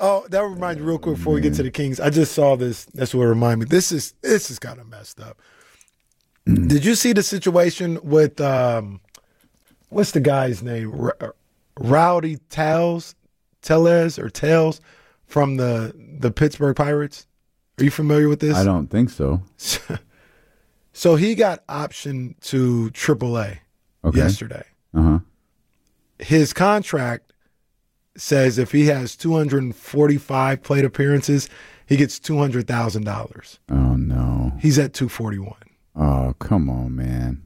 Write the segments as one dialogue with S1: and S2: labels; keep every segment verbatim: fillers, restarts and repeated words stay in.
S1: Oh, that reminds me real quick before we get to the Kings. I just saw this. That's what reminded me. This is this is kind of messed up. Mm. Did you see the situation with um, what's the guy's name? R- Rowdy Tellez, Tellez or Tellez from the the Pittsburgh Pirates? Are you familiar with this?
S2: I don't think so.
S1: So he got optioned to triple A okay. yesterday.
S2: Uh-huh.
S1: His contract says if he has two hundred forty-five plate appearances, he gets two hundred thousand dollars.
S2: Oh, no.
S1: He's at two forty-one.
S2: Oh, come on, man.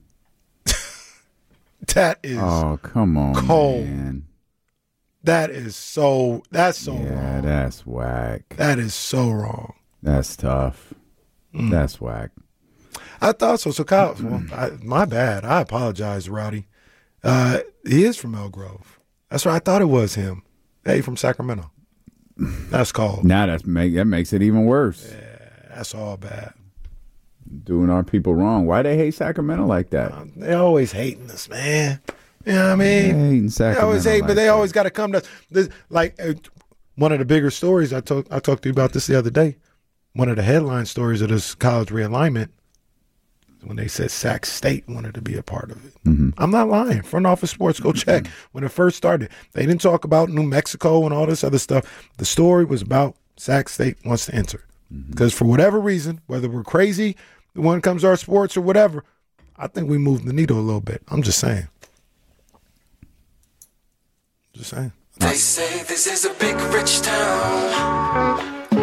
S1: That is
S2: Oh, come on,
S1: cold.
S2: man.
S1: That is so, that's so
S2: yeah,
S1: wrong.
S2: Yeah, that's whack.
S1: That is so wrong.
S2: That's tough. Mm. That's whack.
S1: I thought so. So, Kyle, well, I, my bad. I apologize, Rowdy. Uh, he is from Elk Grove. That's right. I thought it was him. Hey, from Sacramento. That's called.
S2: Now that's make, that makes it even worse.
S1: Yeah, that's all bad.
S2: Doing our people wrong. Why they hate Sacramento like that?
S1: Uh, they always hating us, man. You know what I mean?
S2: They hating Sacramento.
S1: They always hate,
S2: like
S1: but they
S2: that.
S1: always got to come to this. Like uh, one of the bigger stories I talked. I talked to you about this the other day. One of the headline stories of this college realignment. When they said Sac State wanted to be a part of it.
S2: Mm-hmm.
S1: I'm not lying. Front Office Sports, go check. When it first started, they didn't talk about New Mexico and all this other stuff. The story was about Sac State wants to enter. Because mm-hmm. for whatever reason, whether we're crazy when it comes to our sports or whatever, I think we moved the needle a little bit. I'm just saying. Just saying.
S3: They say this is a big, rich town.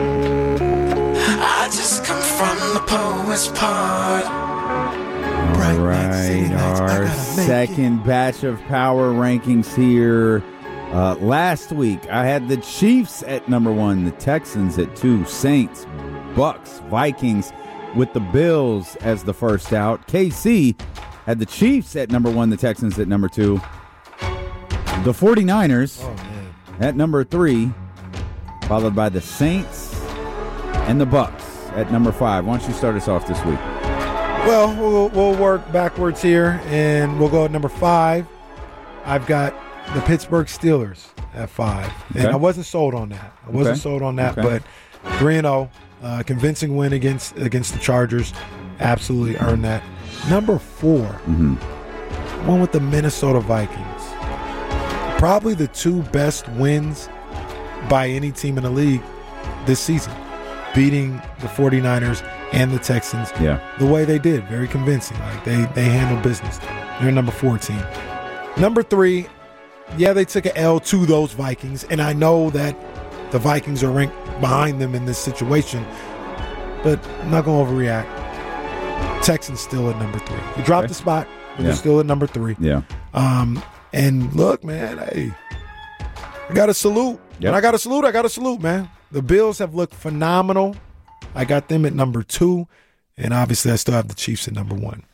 S3: I just come from the poet's part.
S2: All right, our second batch of power rankings here. Uh, last week, I had the Chiefs at number one, the Texans at two, Saints, Bucks, Vikings with the Bills as the first out. K C had the Chiefs at number one, the Texans at number two. The 49ers oh, at number three, followed by the Saints and the Bucks at number five. Why don't you start us off this week?
S1: Well, well, we'll work backwards here, and we'll go at number five. I've got the Pittsburgh Steelers at five, and
S2: okay.
S1: I wasn't sold on that. I wasn't
S2: okay.
S1: sold on that,
S2: okay.
S1: but three and oh, uh, convincing win against against the Chargers, absolutely earned that. Number four,
S2: mm-hmm.
S1: one with the Minnesota Vikings. Probably the two best wins by any team in the league this season, beating the 49ers and the Texans
S2: yeah.
S1: the way they did. Very convincing. Like they, they handled business. They're number fourteen. Number three, yeah, they took an L to those Vikings, and I know that the Vikings are ranked behind them in this situation, but I'm not going to overreact. Texans still at number three. You dropped
S2: okay.
S1: the spot, but
S2: yeah.
S1: they're still at number three.
S2: Yeah.
S1: Um, and look, man, hey, I got to salute.
S2: Yep.
S1: When I got to salute, I got to salute, man. The Bills have looked phenomenal. I got them at number two, and obviously I still have the Chiefs at number one.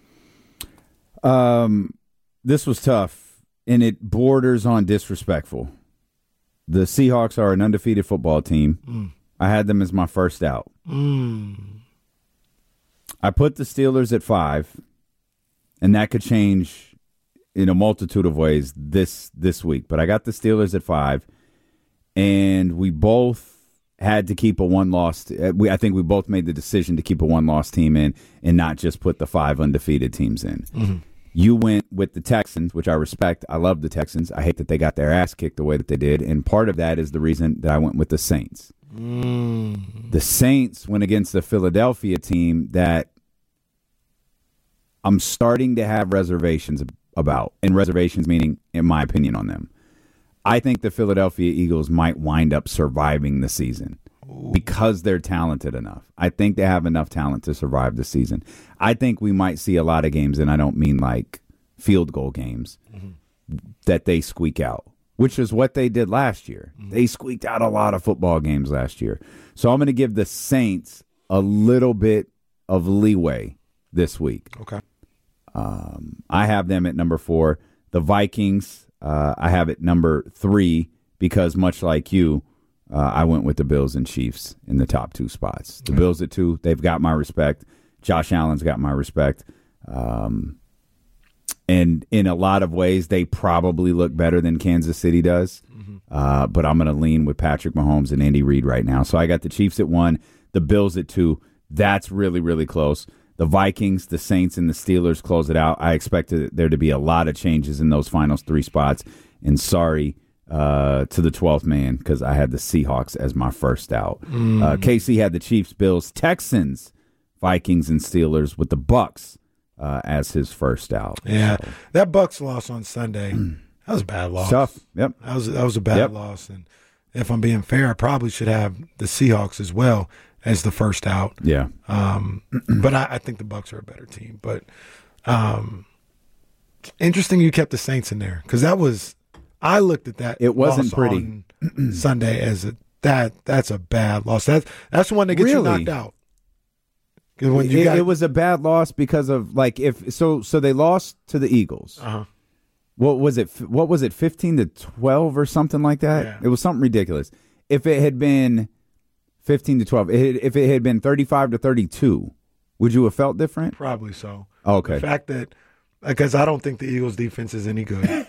S2: Um, this was tough, and it borders on disrespectful. The Seahawks are an undefeated football team.
S1: Mm.
S2: I had them as my first out.
S1: Mm.
S2: I put the Steelers at five, and that could change in a multitude of ways this this week. But I got the Steelers at five, and we both had to keep a one-loss. We I think we both made the decision to keep a one-loss team in and not just put the five undefeated teams in.
S1: Mm-hmm.
S2: You went with the Texans, which I respect. I love the Texans. I hate that they got their ass kicked the way that they did, and part of that is the reason that I went with the Saints.
S1: Mm.
S2: The Saints went against the Philadelphia team that I'm starting to have reservations about, and reservations meaning, in my opinion, on them. I think the Philadelphia Eagles might wind up surviving the season Ooh. because they're talented enough. I think they have enough talent to survive the season. I think we might see a lot of games, and I don't mean like field goal games, mm-hmm. that they squeak out, which is what they did last year. Mm-hmm. They squeaked out a lot of football games last year. So I'm going to give the Saints a little bit of leeway this week.
S1: Okay.
S2: Um, I have them at number four. The Vikings, uh, I have it number three because much like you, uh, I went with the Bills and Chiefs in the top two spots. The
S1: okay.
S2: Bills at two, they've got my respect. Josh Allen's got my respect. Um, and in a lot of ways, they probably look better than Kansas City does. Mm-hmm. Uh, but I'm going to lean with Patrick Mahomes and Andy Reid right now. So I got the Chiefs at one, the Bills at two. That's really, really close. The Vikings, the Saints, and the Steelers close it out. I expect there to be a lot of changes in those final three spots. And sorry uh, to the twelfth man because I had the Seahawks as my first out. Mm. Uh, K C had the Chiefs, Bills, Texans, Vikings, and Steelers with the Bucks uh, as his first out.
S1: Yeah, so. That Bucks loss on Sunday, that was a bad loss.
S2: Tough. Yep.
S1: That was that was a bad yep. loss. And if I'm being fair, I probably should have the Seahawks as well as the first out.
S2: Yeah.
S1: Um, but I, I think the Bucks are a better team. But um, interesting you kept the Saints in there because that was I looked at that.
S2: It wasn't
S1: loss
S2: pretty
S1: on Sunday as a that that's a bad loss. That's that's the one that gets
S2: really?
S1: you knocked out. When you
S2: it,
S1: got,
S2: it was a bad loss because of like if so so they lost to the Eagles.
S1: Uh-huh.
S2: What was it? What was it? Fifteen to twelve or something like that.
S1: Yeah.
S2: It was something ridiculous. If it had been fifteen to twelve, it, if it had been thirty-five to thirty-two, would you have felt different?
S1: Probably so.
S2: Okay.
S1: The fact that because I don't think the Eagles' defense is any good,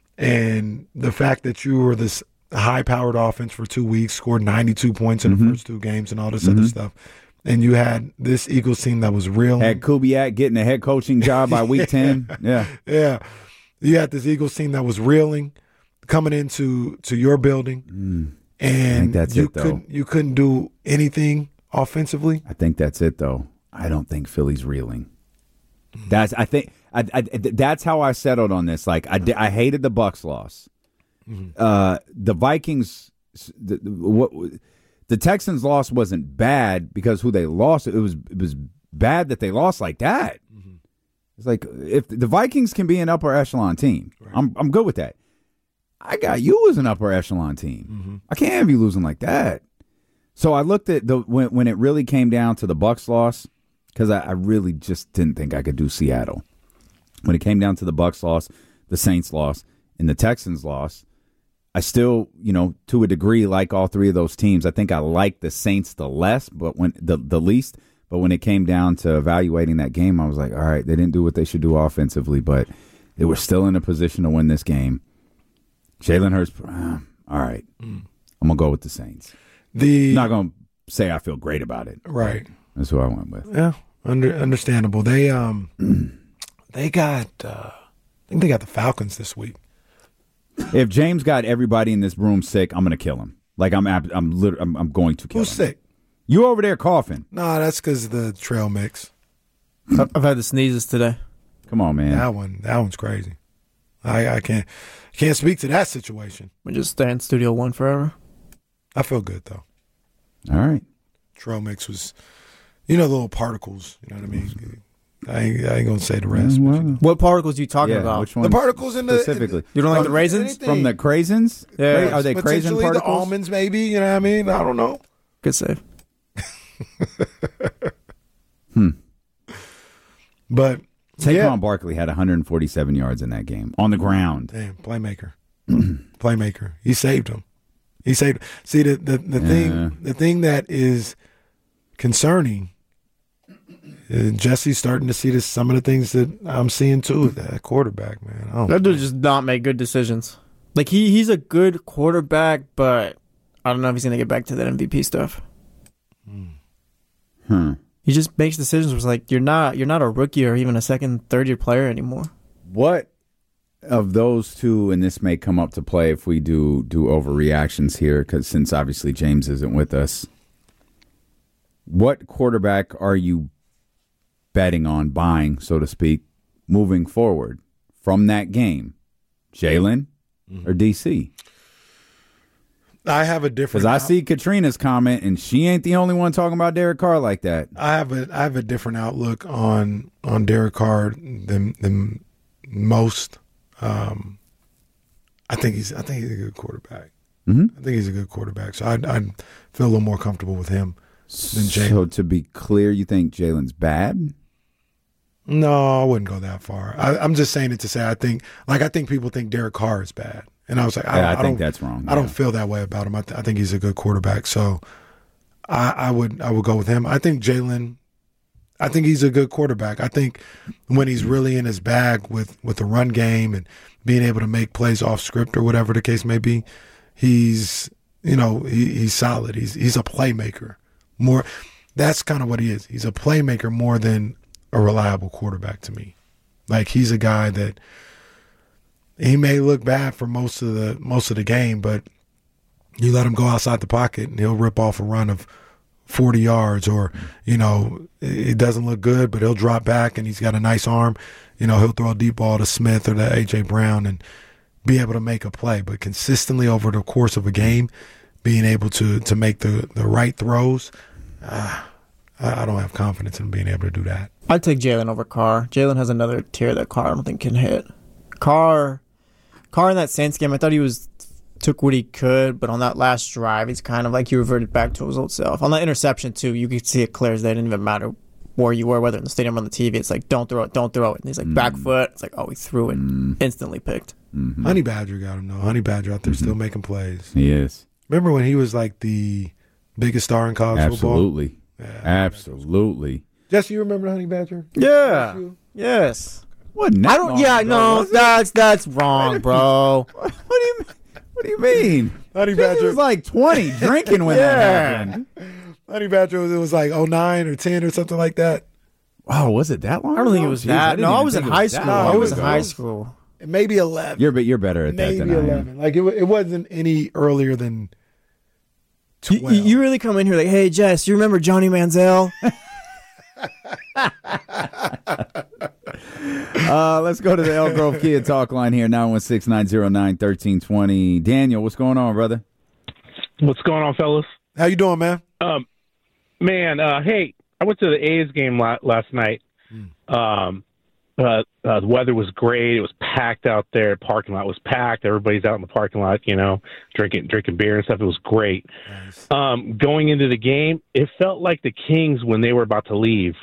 S1: and the fact that you were this high-powered offense for two weeks, scored ninety-two points in
S2: mm-hmm.
S1: the first two games, and all this
S2: mm-hmm.
S1: other stuff. And you had this Eagles team that was real.
S2: Had Kubiak getting a head coaching job by week ten. Yeah.
S1: Yeah. You had this Eagles team that was reeling, coming into to your building.
S2: Mm.
S1: And
S2: I think that's
S1: you
S2: it, though.
S1: couldn't you couldn't do anything offensively.
S2: I think that's it, though. I don't think Philly's reeling. That's I think I, I, that's how I settled on this. Like I, I hated the Bucks loss. Mm-hmm. Uh, the Vikings, the, what the Texans loss wasn't bad because who they lost. It was it was bad that they lost like that. Mm-hmm. It's like if the Vikings can be an upper echelon team, right. I'm I'm good with that. I got you as an upper echelon team. Mm-hmm. I can't have you losing like that. So I looked at the when when it really came down to the Bucks loss because I, I really just didn't think I could do Seattle. When it came down to the Bucks loss, the Saints loss, and the Texans loss, I still, you know, to a degree, like all three of those teams. I think I like the Saints the less, but when the the least. But when it came down to evaluating that game, I was like, all right, they didn't do what they should do offensively, but they were still in a position to win this game. Jalen Hurts, uh, all right, mm. I'm gonna go with the Saints.
S1: The
S2: not gonna say I feel great about it.
S1: Right,
S2: that's who I went with.
S1: Yeah, under, understandable. They um, they got uh, I think they got the Falcons this week.
S2: If James got everybody in this room sick, I'm gonna kill him. Like I'm, I'm, literally, I'm, I'm going to kill
S1: Who's
S2: him.
S1: Who's sick?
S2: You over there coughing?
S1: Nah, that's because of the trail mix.
S4: I've had the sneezes today.
S2: Come on, man.
S1: That one, that one's crazy. I, I can't, can't speak to that situation.
S4: We just stay in Studio One forever.
S1: I feel good though.
S2: All right.
S1: Trail mix was, you know, the little particles. You know what I mean? I ain't, I ain't gonna say the rest.
S2: Yeah, well,
S1: you know.
S4: What particles are you talking
S2: yeah,
S4: about?
S2: Which ones
S1: the particles in the
S2: specifically.
S4: You don't like the raisins
S1: anything.
S2: From the craisins?
S4: Yeah,
S2: are they craisin particles?
S1: The almonds, maybe. You know what I mean? I don't know.
S4: Good save.
S2: hmm.
S1: But
S2: Saquon
S1: yeah.
S2: Barkley had one hundred forty-seven yards in that game on the ground.
S1: Damn, playmaker, playmaker. He saved him. He saved. See the the, the
S2: yeah.
S1: thing the thing that is concerning. Uh, Jesse's starting to see this. Some of the things that I'm seeing too with that quarterback, man. I don't
S4: that dude just not make good decisions. Like he he's a good quarterback, but I don't know if he's gonna get back to that M V P stuff.
S2: Hmm.
S4: He just makes decisions where it's like you're not you're not a rookie or even a second, third year player anymore.
S2: What of those two, and this may come up to play if we do do overreactions here, because since obviously James isn't with us, what quarterback are you betting on buying, so to speak, moving forward from that game? Jalen mm-hmm. or D C?
S1: I have a different.
S2: Because I see Katrina's comment, and she ain't the only one talking about Derek Carr like that.
S1: I have a I have a different outlook on on Derek Carr than than most. Um, I think he's I think he's a good quarterback.
S2: Mm-hmm.
S1: I think he's a good quarterback. So I'd, I'd feel a little more comfortable with him than Jalen.
S2: So to be clear, you think Jalen's bad?
S1: No, I wouldn't go that far. I, I'm just saying it to say I think like I think people think Derek Carr is bad. And I was like, I,
S2: yeah, I,
S1: I
S2: think
S1: don't,
S2: that's wrong. Yeah.
S1: I don't feel that way about him. I, th- I think he's a good quarterback. So I, I would I would go with him. I think Jalen I think he's a good quarterback. I think when he's really in his bag with, with the run game and being able to make plays off script or whatever the case may be, he's you know he, he's solid. He's he's a playmaker. More, that's kind of what he is. He's a playmaker more than a reliable quarterback to me. Like he's a guy that he may look bad for most of the most of the game, but you let him go outside the pocket and he'll rip off a run of forty yards, or, you know, it doesn't look good, but he'll drop back and he's got a nice arm. You know, he'll throw a deep ball to Smith or to A J Brown and be able to make a play. But consistently over the course of a game, being able to to make the, the right throws, uh, I don't have confidence in being able to do that.
S4: I'd take Jalen over Carr. Jalen has another tier that Carr I don't think can hit. Carr, Carr in that Saints game, I thought he was took what he could, but on that last drive, he's kind of like he reverted back to his old self. On that interception, too, you could see it clear as day. It didn't even matter where you were, whether in the stadium or on the T V. It's like, don't throw it, don't throw it. And he's like, mm. back foot. It's like, oh, he threw it. Mm. Instantly picked.
S1: Mm-hmm. Honey Badger got him, though. Honey Badger out there mm-hmm. still making plays.
S2: He is.
S1: Remember when he was like the biggest star in college
S2: Absolutely.
S1: football? Yeah,
S2: Absolutely.
S1: Jesse, you remember Honey Badger?
S4: Yeah. Yes.
S2: What?
S4: I don't. Yeah, ago, no, that's that's wrong, bro.
S2: What do you mean? What do you mean?
S1: Honey Badger
S2: he was like twenty drinking when
S4: yeah.
S2: that happened.
S1: Honey Badger was, it was like oh nine or ten or something like that.
S2: Wow, was it that long?
S4: I don't
S2: ago?
S4: think it was
S2: Jeez,
S4: that.
S2: I
S4: No, I was in high school. I was in
S1: ago.
S4: high school.
S1: Maybe eleven.
S2: You're but you're better at
S1: Maybe
S2: that than
S1: eleven.
S2: I am.
S1: Like it, it wasn't any earlier than twelve.
S4: You, you really come in here like, hey Jess, you remember Johnny Manziel?
S2: uh, let's go to the Elk Grove Kia talk line here, nine one six, nine zero nine, one three two zero. Daniel, what's going on, brother?
S5: What's going on, fellas?
S1: How you doing, man?
S5: Um, man, uh, hey, I went to the A's game la- last night. Mm. Um, uh, uh, the weather was great. It was packed out there. Parking lot was packed. Everybody's out in the parking lot, you know, drinking drinking beer and stuff. It was great. Nice. Um, going into the game, it felt like the Kings when they were about to leave.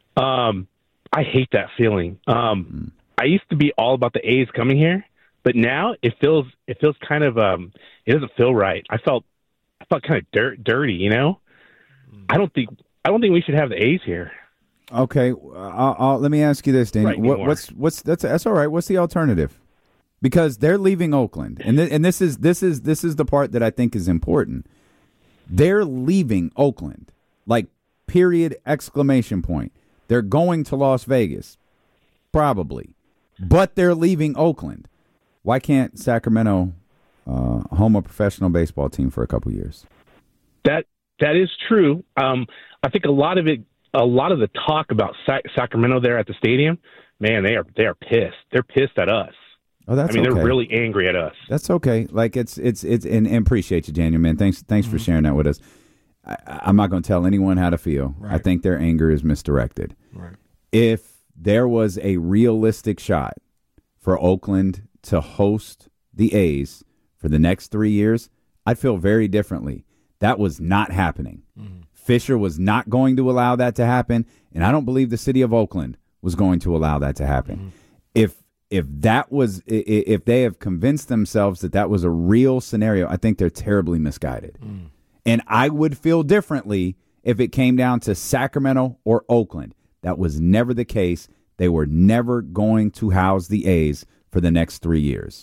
S5: Um, I hate that feeling. Um, mm. I used to be all about the A's coming here, but now it feels it feels kind of um, it doesn't feel right. I felt I felt kind of dirt, dirty, you know. Mm. I don't think I don't think we should have the A's here.
S2: Okay, I'll, I'll, let me ask you this, Daniel.
S5: Right,
S2: what, what's what's that's that's all right. What's the alternative? Because they're leaving Oakland, and th- and this is this is this is the part that I think is important. They're leaving Oakland, like period exclamation point. They're going to Las Vegas, probably, but they're leaving Oakland. Why can't Sacramento uh, home a professional baseball team for a couple years?
S5: That that is true. Um, I think a lot of it. A lot of the talk about Sac- Sacramento there at the stadium, man, they are they are pissed. They're pissed at us.
S2: Oh, that's
S5: I mean,
S2: okay.
S5: They're really angry at us.
S2: That's okay. Like it's it's it's and, and appreciate you, Daniel, man. Thanks thanks mm-hmm. for sharing that with us. I, I'm not going to tell anyone how to feel. Right. I think their anger is misdirected.
S1: Right.
S2: If there was a realistic shot for Oakland to host the A's for the next three years, I'd feel very differently. That was not happening. Mm-hmm. Fisher was not going to allow that to happen, and I don't believe the city of Oakland was going to allow that to happen. Mm-hmm. If if that was if they have convinced themselves that that was a real scenario, I think they're terribly misguided. Mm. And I would feel differently if it came down to Sacramento or Oakland. That was never the case. They were never going to house the A's for the next three years.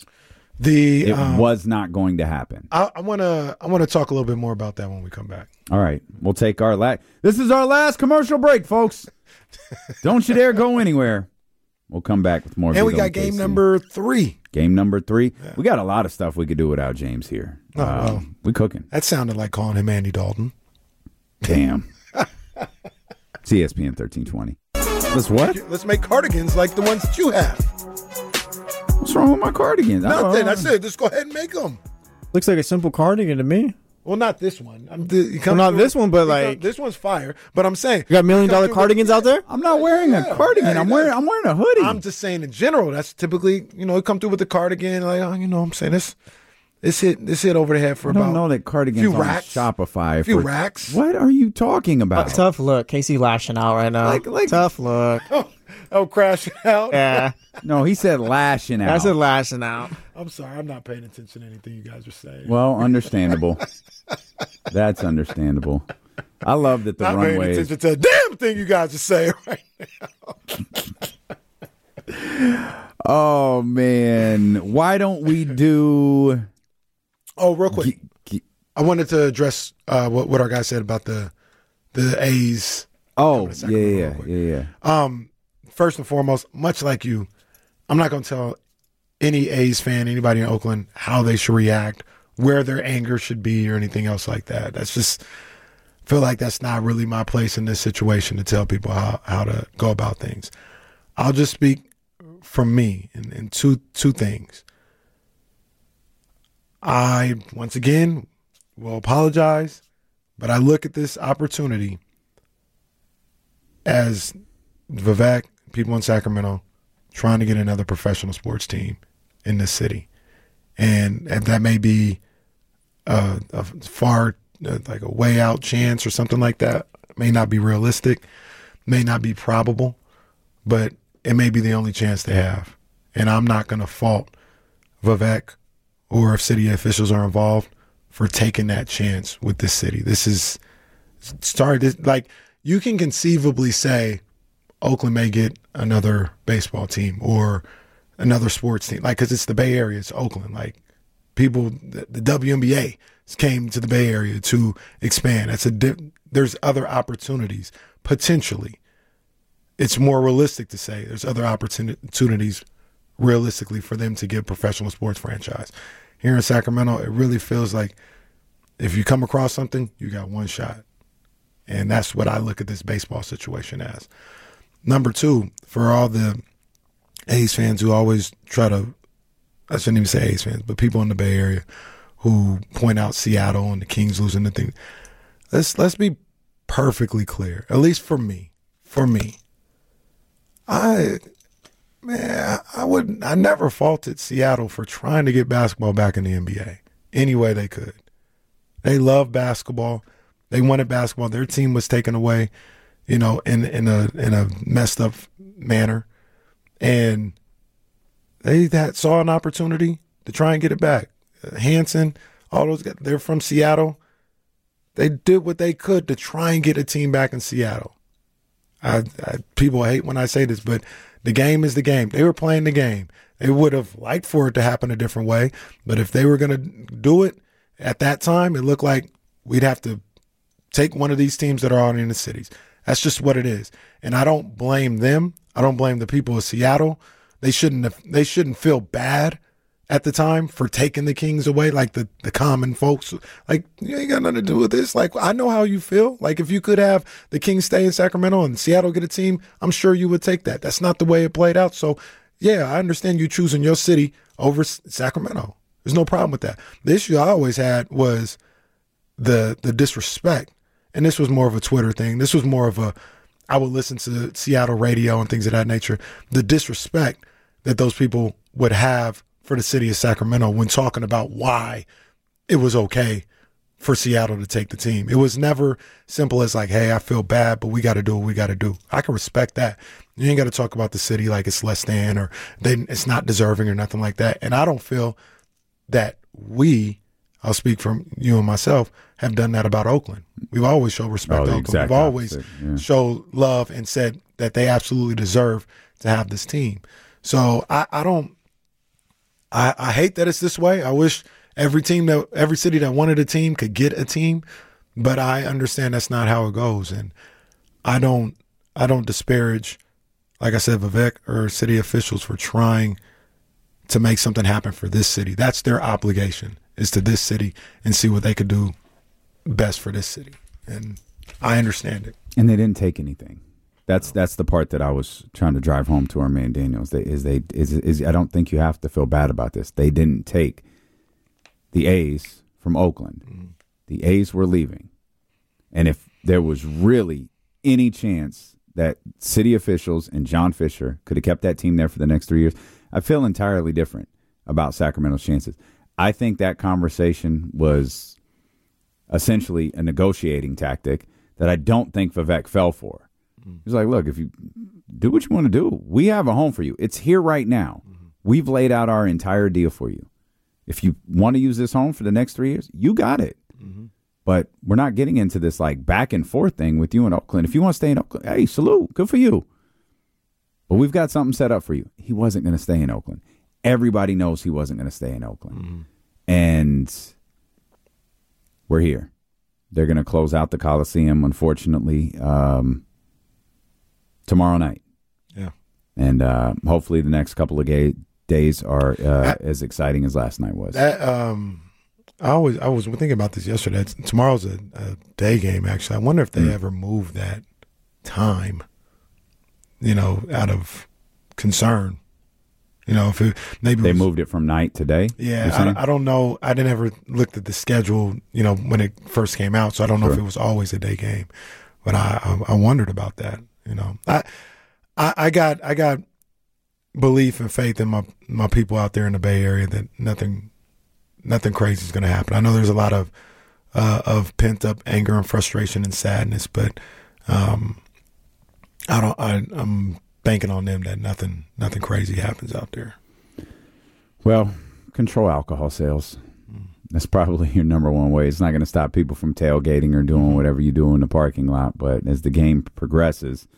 S1: The
S2: it
S1: um,
S2: was not going to happen.
S1: I want to I want to talk a little bit more about that when we come back.
S2: All right, we'll take our last. This is our last commercial break, folks. Don't you dare go anywhere. We'll come back with more.
S1: And we got game K C. number three.
S2: Game number three. Yeah. We got a lot of stuff we could do without James here.
S1: Oh, um, well,
S2: we cooking.
S1: That sounded like calling him Andy Dalton.
S2: Damn. It's E S P N thirteen twenty. Let's what?
S1: Let's make cardigans like the ones that you have.
S2: What's wrong with my cardigans?
S1: Nothing. I said, just go ahead and make them.
S4: Looks like a simple cardigan to me.
S1: Well, not this one. I'm the,
S4: well, not this one, but like
S1: comes, this one's fire. But I'm saying
S4: you got million dollar cardigans out there.
S2: I'm not wearing
S1: yeah,
S2: a cardigan.
S1: yeah,
S2: I'm wearing. I'm wearing a hoodie.
S1: I'm just saying in general. That's typically, you know, come through with the cardigan. Like, oh, you know, I'm saying this. This hit. This hit over the head for
S2: I
S1: about.
S2: don't know that cardigans
S1: few
S2: on
S1: racks,
S2: Shopify.
S1: A few
S2: for,
S1: racks.
S2: What are you talking about?
S4: Uh, tough look. Casey lashing out right now.
S2: Like, like
S4: tough look.
S1: Oh, oh, crashing out.
S4: Yeah.
S2: No, he said lashing out.
S4: I said lashing out.
S1: I'm sorry. I'm not paying attention to anything you guys are saying.
S2: Well, understandable. That's understandable. I love that the
S1: Not paying
S2: runway is.
S1: attention to a damn thing you guys are saying right now.
S2: Oh man, why don't we do?
S1: Oh, real quick,
S2: G- g-
S1: I wanted to address uh, what what our guy said about the the A's.
S2: oh
S1: to
S2: yeah,
S1: Sacramento
S2: yeah,
S1: real quick.
S2: yeah, yeah.
S1: Um, first and foremost, much like you, I'm not going to tell any A's fan, anybody in Oakland, how they should react, where their anger should be, or anything else like that. That's just feel like that's not really my place in this situation to tell people how, how to go about things. I'll just speak from me in, in two two things. I once again will apologize, but I look at this opportunity as Vivek, people in Sacramento, trying to get another professional sports team in this city. And, and that may be a, a far, uh, like a way out chance or something like that. It may not be realistic, may not be probable, but it may be the only chance they have. And I'm not going to fault Vivek or if city officials are involved for taking that chance with this city. This is started like you can conceivably say Oakland may get another baseball team or another sports team, like because it's the Bay Area, it's Oakland. Like people, the, the W N B A came to the Bay Area to expand. That's a di- there's other opportunities potentially. It's more realistic to say there's other opportunities realistically for them to get a professional sports franchise. Here in Sacramento, it really feels like if you come across something, you got one shot. And that's what I look at this baseball situation as. Number two, for all the A's fans who always try to, I shouldn't even say A's fans, but people in the Bay Area who point out Seattle and the Kings losing the thing. Let's let's be perfectly clear, at least for me. For me, I man, I would I never faulted Seattle for trying to get basketball back in the N B A any way they could. They love basketball. They wanted basketball. Their team was taken away, you know, in in a in a messed up manner, and they had, saw an opportunity to try and get it back. Hanson, all those guys, they're from Seattle. They did what they could to try and get a team back in Seattle. I, I people hate when I say this, but the game is the game. They were playing the game. They would have liked for it to happen a different way, but if they were going to do it at that time, it looked like we'd have to take one of these teams that are already in the cities. That's just what it is. And I don't blame them. I don't blame the people of Seattle. They shouldn't have, they shouldn't feel bad at the time for taking the Kings away, like the, the common folks. Like, you ain't got nothing to do with this. Like, I know how you feel. Like, if you could have the Kings stay in Sacramento and Seattle get a team, I'm sure you would take that. That's not the way it played out. So, yeah, I understand you choosing your city over Sacramento. There's no problem with that. The issue I always had was the the disrespect. And this was more of a Twitter thing. This was more of a, I would listen to Seattle radio and things of that nature. The disrespect that those people would have for the city of Sacramento when talking about why it was okay for Seattle to take the team. It was never simple as like, hey, I feel bad, but we got to do what we got to do. I can respect that. You ain't got to talk about the city like it's less than or they, it's not deserving or nothing like that. And I don't feel that we, I'll speak from you and myself, have done that about Oakland. We've always showed respect
S2: Oh,
S1: to
S2: the
S1: Oakland.
S2: exact
S1: We've always
S2: opposite, yeah.
S1: showed love and said that they absolutely deserve to have this team. So I, I don't, I, I hate that it's this way. I wish every team that, every city that wanted a team could get a team, but I understand that's not how it goes. And I don't, I don't disparage, like I said, Vivek or city officials for trying to make something happen for this city. That's their obligation, is to this city and see what they could do best for this city. And I understand it.
S2: And they didn't take anything. That's that's the part that I was trying to drive home to our man Daniels. They, is they is is I don't think you have to feel bad about this. They didn't take the A's from Oakland. Mm. The A's were leaving, and if there was really any chance that city officials and John Fisher could have kept that team there for the next three years, I feel entirely different about Sacramento's chances. I think that conversation was essentially a negotiating tactic that I don't think Vivek fell for. He's like, look, if you do what you want to do, we have a home for you. It's here right now. Mm-hmm. We've laid out our entire deal for you. If you want to use this home for the next three years, you got it. Mm-hmm. But we're not getting into this like back and forth thing with you in Oakland. If you want to stay in Oakland, hey, salute. Good for you. But we've got something set up for you. He wasn't going to stay in Oakland. Everybody knows he wasn't going to stay in Oakland. Mm-hmm. And we're here. They're going to close out the Coliseum, unfortunately, um, tomorrow night.
S1: Yeah.
S2: And uh, hopefully the next couple of ga- days are uh, I, as exciting as last night was.
S1: That, um, I always I was thinking about this yesterday. Tomorrow's a, a day game, actually. I wonder if they mm. ever move that time, you know, out of concern. You know, if it, maybe
S2: they
S1: it was,
S2: moved it from night to day.
S1: Yeah, I, I don't know. I didn't ever looked at the schedule, you know, when it first came out, so I don't know
S2: sure.
S1: if it was always a day game. But I, I, I wondered about that. You know, I, I, I got, I got belief and faith in my my people out there in the Bay Area that nothing, nothing crazy is going to happen. I know there's a lot of uh, of pent up anger and frustration and sadness, but um, I don't. I, I'm. banking on them that nothing nothing crazy happens out there.
S2: Well, control alcohol sales. That's probably your number one way. It's not going to stop people from tailgating or doing whatever you do in the parking lot, but as the game progresses,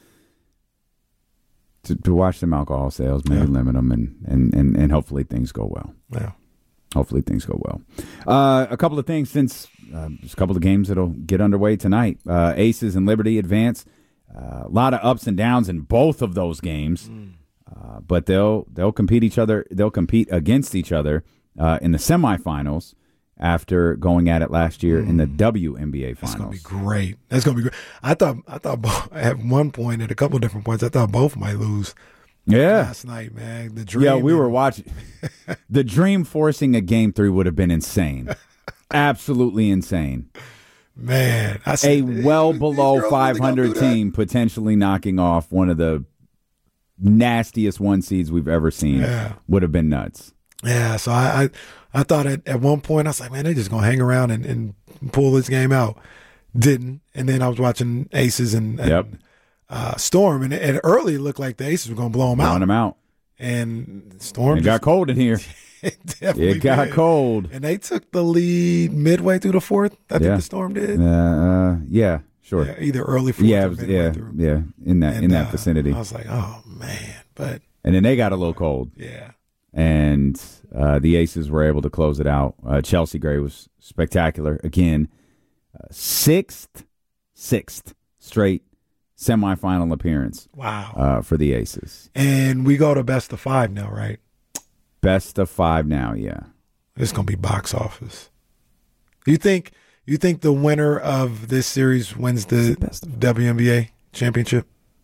S2: to, to watch them alcohol sales, maybe yeah. limit them, and, and, and, and hopefully things go well.
S1: Yeah.
S2: Hopefully things go well. Uh, a couple of things since uh, there's a couple of games that'll get underway tonight. Uh, Aces and Liberty advance. Uh, a lot of ups and downs in both of those games, mm. uh, but they'll they'll compete each other. They'll compete against each other uh, in the semifinals after going at it last year mm. in the W N B A finals.
S1: That's gonna be great. That's gonna be great. I thought I thought both, at one point at a couple of different points I thought both might lose.
S2: Yeah,
S1: last night, man. The Dream.
S2: Yeah, we were watching. The Dream forcing a game three would have been insane. Absolutely insane.
S1: Man, I said,
S2: a well below five hundred team potentially knocking off one of the nastiest one seeds we've ever seen
S1: yeah.
S2: would have been nuts.
S1: Yeah, so I I, I thought at, at one point, I was like, man, they're just going to hang around and, and pull this game out. Didn't. And then I was watching Aces and, and
S2: yep.
S1: uh, Storm, and it, it early looked like the Aces were going to blow them out.
S2: Blowing them out.
S1: And Storm
S2: It
S1: just,
S2: got cold in here.
S1: It definitely
S2: It got
S1: did.
S2: cold.
S1: And they took the lead midway through the fourth. I think
S2: yeah.
S1: the Storm did.
S2: Uh, uh, yeah, sure.
S1: Yeah, either early fourth
S2: yeah,
S1: or
S2: it was,
S1: midway
S2: yeah,
S1: through.
S2: yeah, in that
S1: and,
S2: in that
S1: uh,
S2: vicinity.
S1: I was like, oh, man. But
S2: and then they got a little cold.
S1: Yeah.
S2: And uh, the Aces were able to close it out. Uh, Chelsea Gray was spectacular. Again, uh, sixth, sixth straight semifinal appearance.
S1: Wow.
S2: Uh, for the Aces.
S1: And we go to best of five now, right?
S2: Best of five now, yeah.
S1: It's gonna be box office. You think you think the winner of this series wins the, the W N B A championship?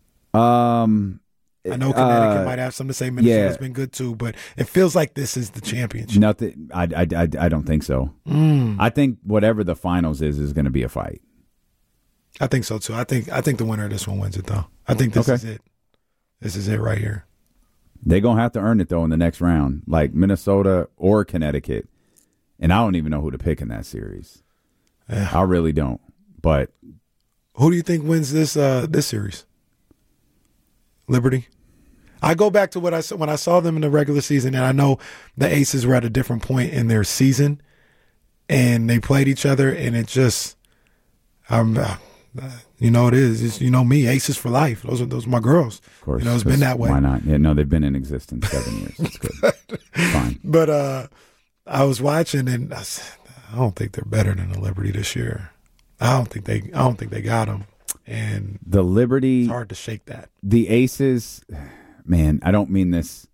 S2: Um,
S1: I know Connecticut
S2: uh,
S1: might have something to say. Minnesota's
S2: yeah.
S1: been good too, but it feels like this is the championship.
S2: Nothing. I, I, I, I don't think so.
S1: Mm.
S2: I think whatever the finals is is going to be a fight.
S1: I think so too. I think I think the winner of this one wins it though. I think this
S2: okay.
S1: is it. This is it right here.
S2: They're going to have to earn it, though, in the next round, like Minnesota or Connecticut. And I don't even know who to pick in that series.
S1: Yeah.
S2: I really don't. But
S1: who do you think wins this uh, this series? Liberty? I go back to what I saw when I saw them in the regular season, and I know the Aces were at a different point in their season, and they played each other, and it just, um, uh, you know, it is. It's, you know me, Aces for life. Those are those are my girls.
S2: Of course,
S1: you know, it's been that way.
S2: Why not? Yeah, no, they've been in existence seven years. It's good. It's fine.
S1: But uh, I was watching, and I said, I don't think they're better than the Liberty this year. I don't think they. I don't think they got them. And
S2: the Liberty,
S1: it's hard to shake that.
S2: The Aces, man, I don't mean this.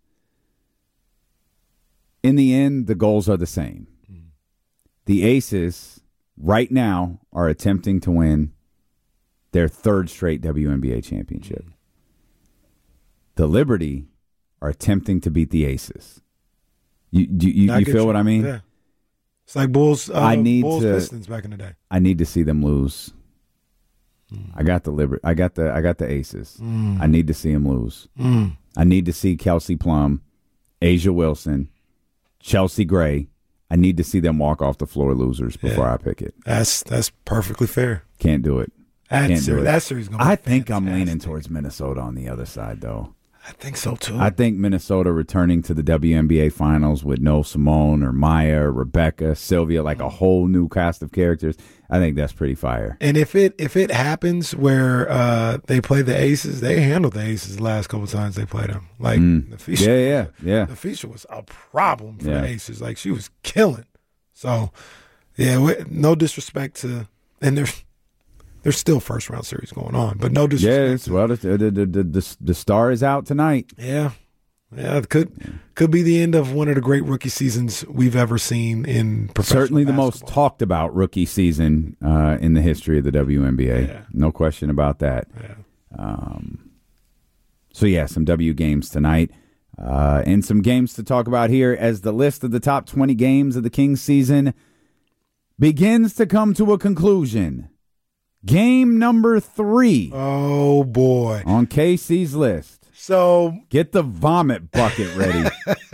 S2: In the end, the goals are the same. Mm. The Aces right now are attempting to win their third straight W N B A championship. Mm. The Liberty are attempting to beat the Aces. You you, you, you feel you. what I mean?
S1: Yeah. It's like Bulls. Uh,
S2: I need
S1: Bulls
S2: to,
S1: Pistons back in the day.
S2: I need to see them lose. Mm. I got the Liberty. I got the. I got the Aces.
S1: Mm.
S2: I need to see them lose.
S1: Mm.
S2: I need to see Kelsey Plum, Asia Wilson, Chelsea Gray. I need to see them walk off the floor losers before yeah. I pick it.
S1: That's that's perfectly fair.
S2: Can't do it.
S1: That
S2: Can't
S1: series,
S2: do it.
S1: that series gonna be
S2: I think
S1: fantastic.
S2: I'm leaning towards Minnesota on the other side, though.
S1: I think so too.
S2: I think Minnesota returning to the W N B A Finals with no Simone or Maya or Rebecca, Sylvia, like a whole new cast of characters. I think that's pretty fire.
S1: And if it if it happens where uh, they play the Aces, they handled the Aces the last couple times they played them. Like
S2: Mm.
S1: the Fisher,
S2: Yeah, yeah, yeah.
S1: the Fisher was a problem for
S2: Yeah.
S1: the Aces. Like she was killing. So yeah, we, no disrespect to, and there's there's still first round series going on, but no disrespect.
S2: Yes,
S1: to,
S2: well, the the, the the the the star is out tonight.
S1: yeah, yeah, it could could be the end of one of the great rookie seasons we've ever seen in professional
S2: Certainly the most
S1: basketball.
S2: talked about rookie season uh, in the history of the W N B A.
S1: Yeah.
S2: No question about that.
S1: Yeah.
S2: Um, so, yeah, some W games tonight uh, and some games to talk about here as the list of the top twenty games of the Kings season begins to come to a conclusion. Game number three
S1: Oh boy!
S2: on K C's list.
S1: So
S2: Get the vomit bucket ready.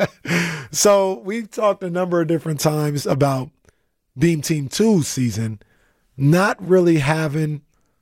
S1: So we've talked a number of different times about Beam Team two's season not really having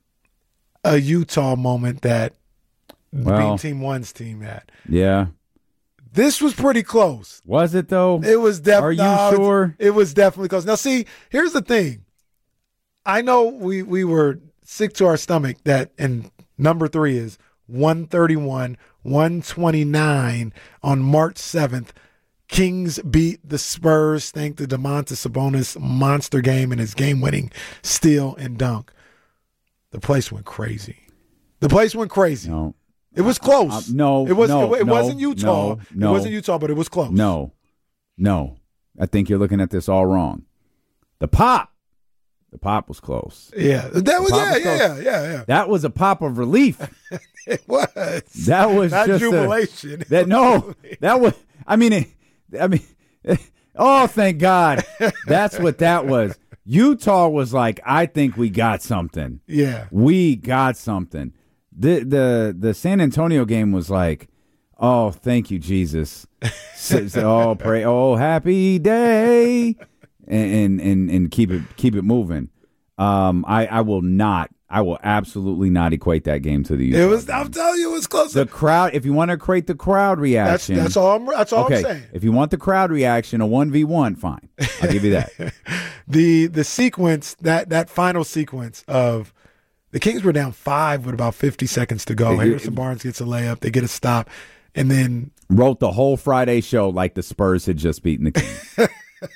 S1: a Utah moment that
S2: Well-
S1: Beam Team one's team had.
S2: Yeah.
S1: This was pretty close.
S2: Was it, though?
S1: It was definitely.
S2: Are you sure?
S1: It was definitely close. Now, see, here's the thing. I know we we were sick to our stomach that, and number three is one thirty-one, one twenty-nine on March seventh. Kings beat the Spurs thanks to Domantas Sabonis monster game and his game-winning steal and dunk. The place went crazy. The place went crazy.
S2: No.
S1: It was close.
S2: Uh, no,
S1: it was.
S2: no,
S1: it, it
S2: no,
S1: wasn't Utah.
S2: no, no.
S1: It wasn't Utah, but it was close.
S2: No. No. I think you're looking at this all wrong. The pop. The pop was close.
S1: Yeah, that was.
S2: pop
S1: Yeah,
S2: was
S1: yeah,
S2: close.
S1: yeah, yeah, yeah.
S2: That was a pop of relief.
S1: It was.
S2: That was
S1: Not
S2: just a-
S1: jubilation.
S2: That no. That was I mean it, I mean oh thank God. That's what that was. Utah was like, I think we got something.
S1: Yeah.
S2: We got something. The the the San Antonio game was like, oh, thank you, Jesus. So- so, oh, pray, oh, happy day, and and and keep it keep it moving. Um, I I will not. I will absolutely not equate that game to the. Utah
S1: It was.
S2: game.
S1: I'm telling you, it was close.
S2: The crowd. If you want to equate the crowd
S1: that's
S2: reaction,
S1: that's all. I'm, that's all
S2: okay.
S1: I'm saying.
S2: If you want the crowd reaction, a one v one, fine. I'll give you that.
S1: The the sequence that that final sequence of the Kings were down five with about fifty seconds to go.
S2: It-
S1: Harrison Barnes gets a layup. They get a stop, and then
S2: Wrote the whole Friday show like the Spurs had just beaten the Kings.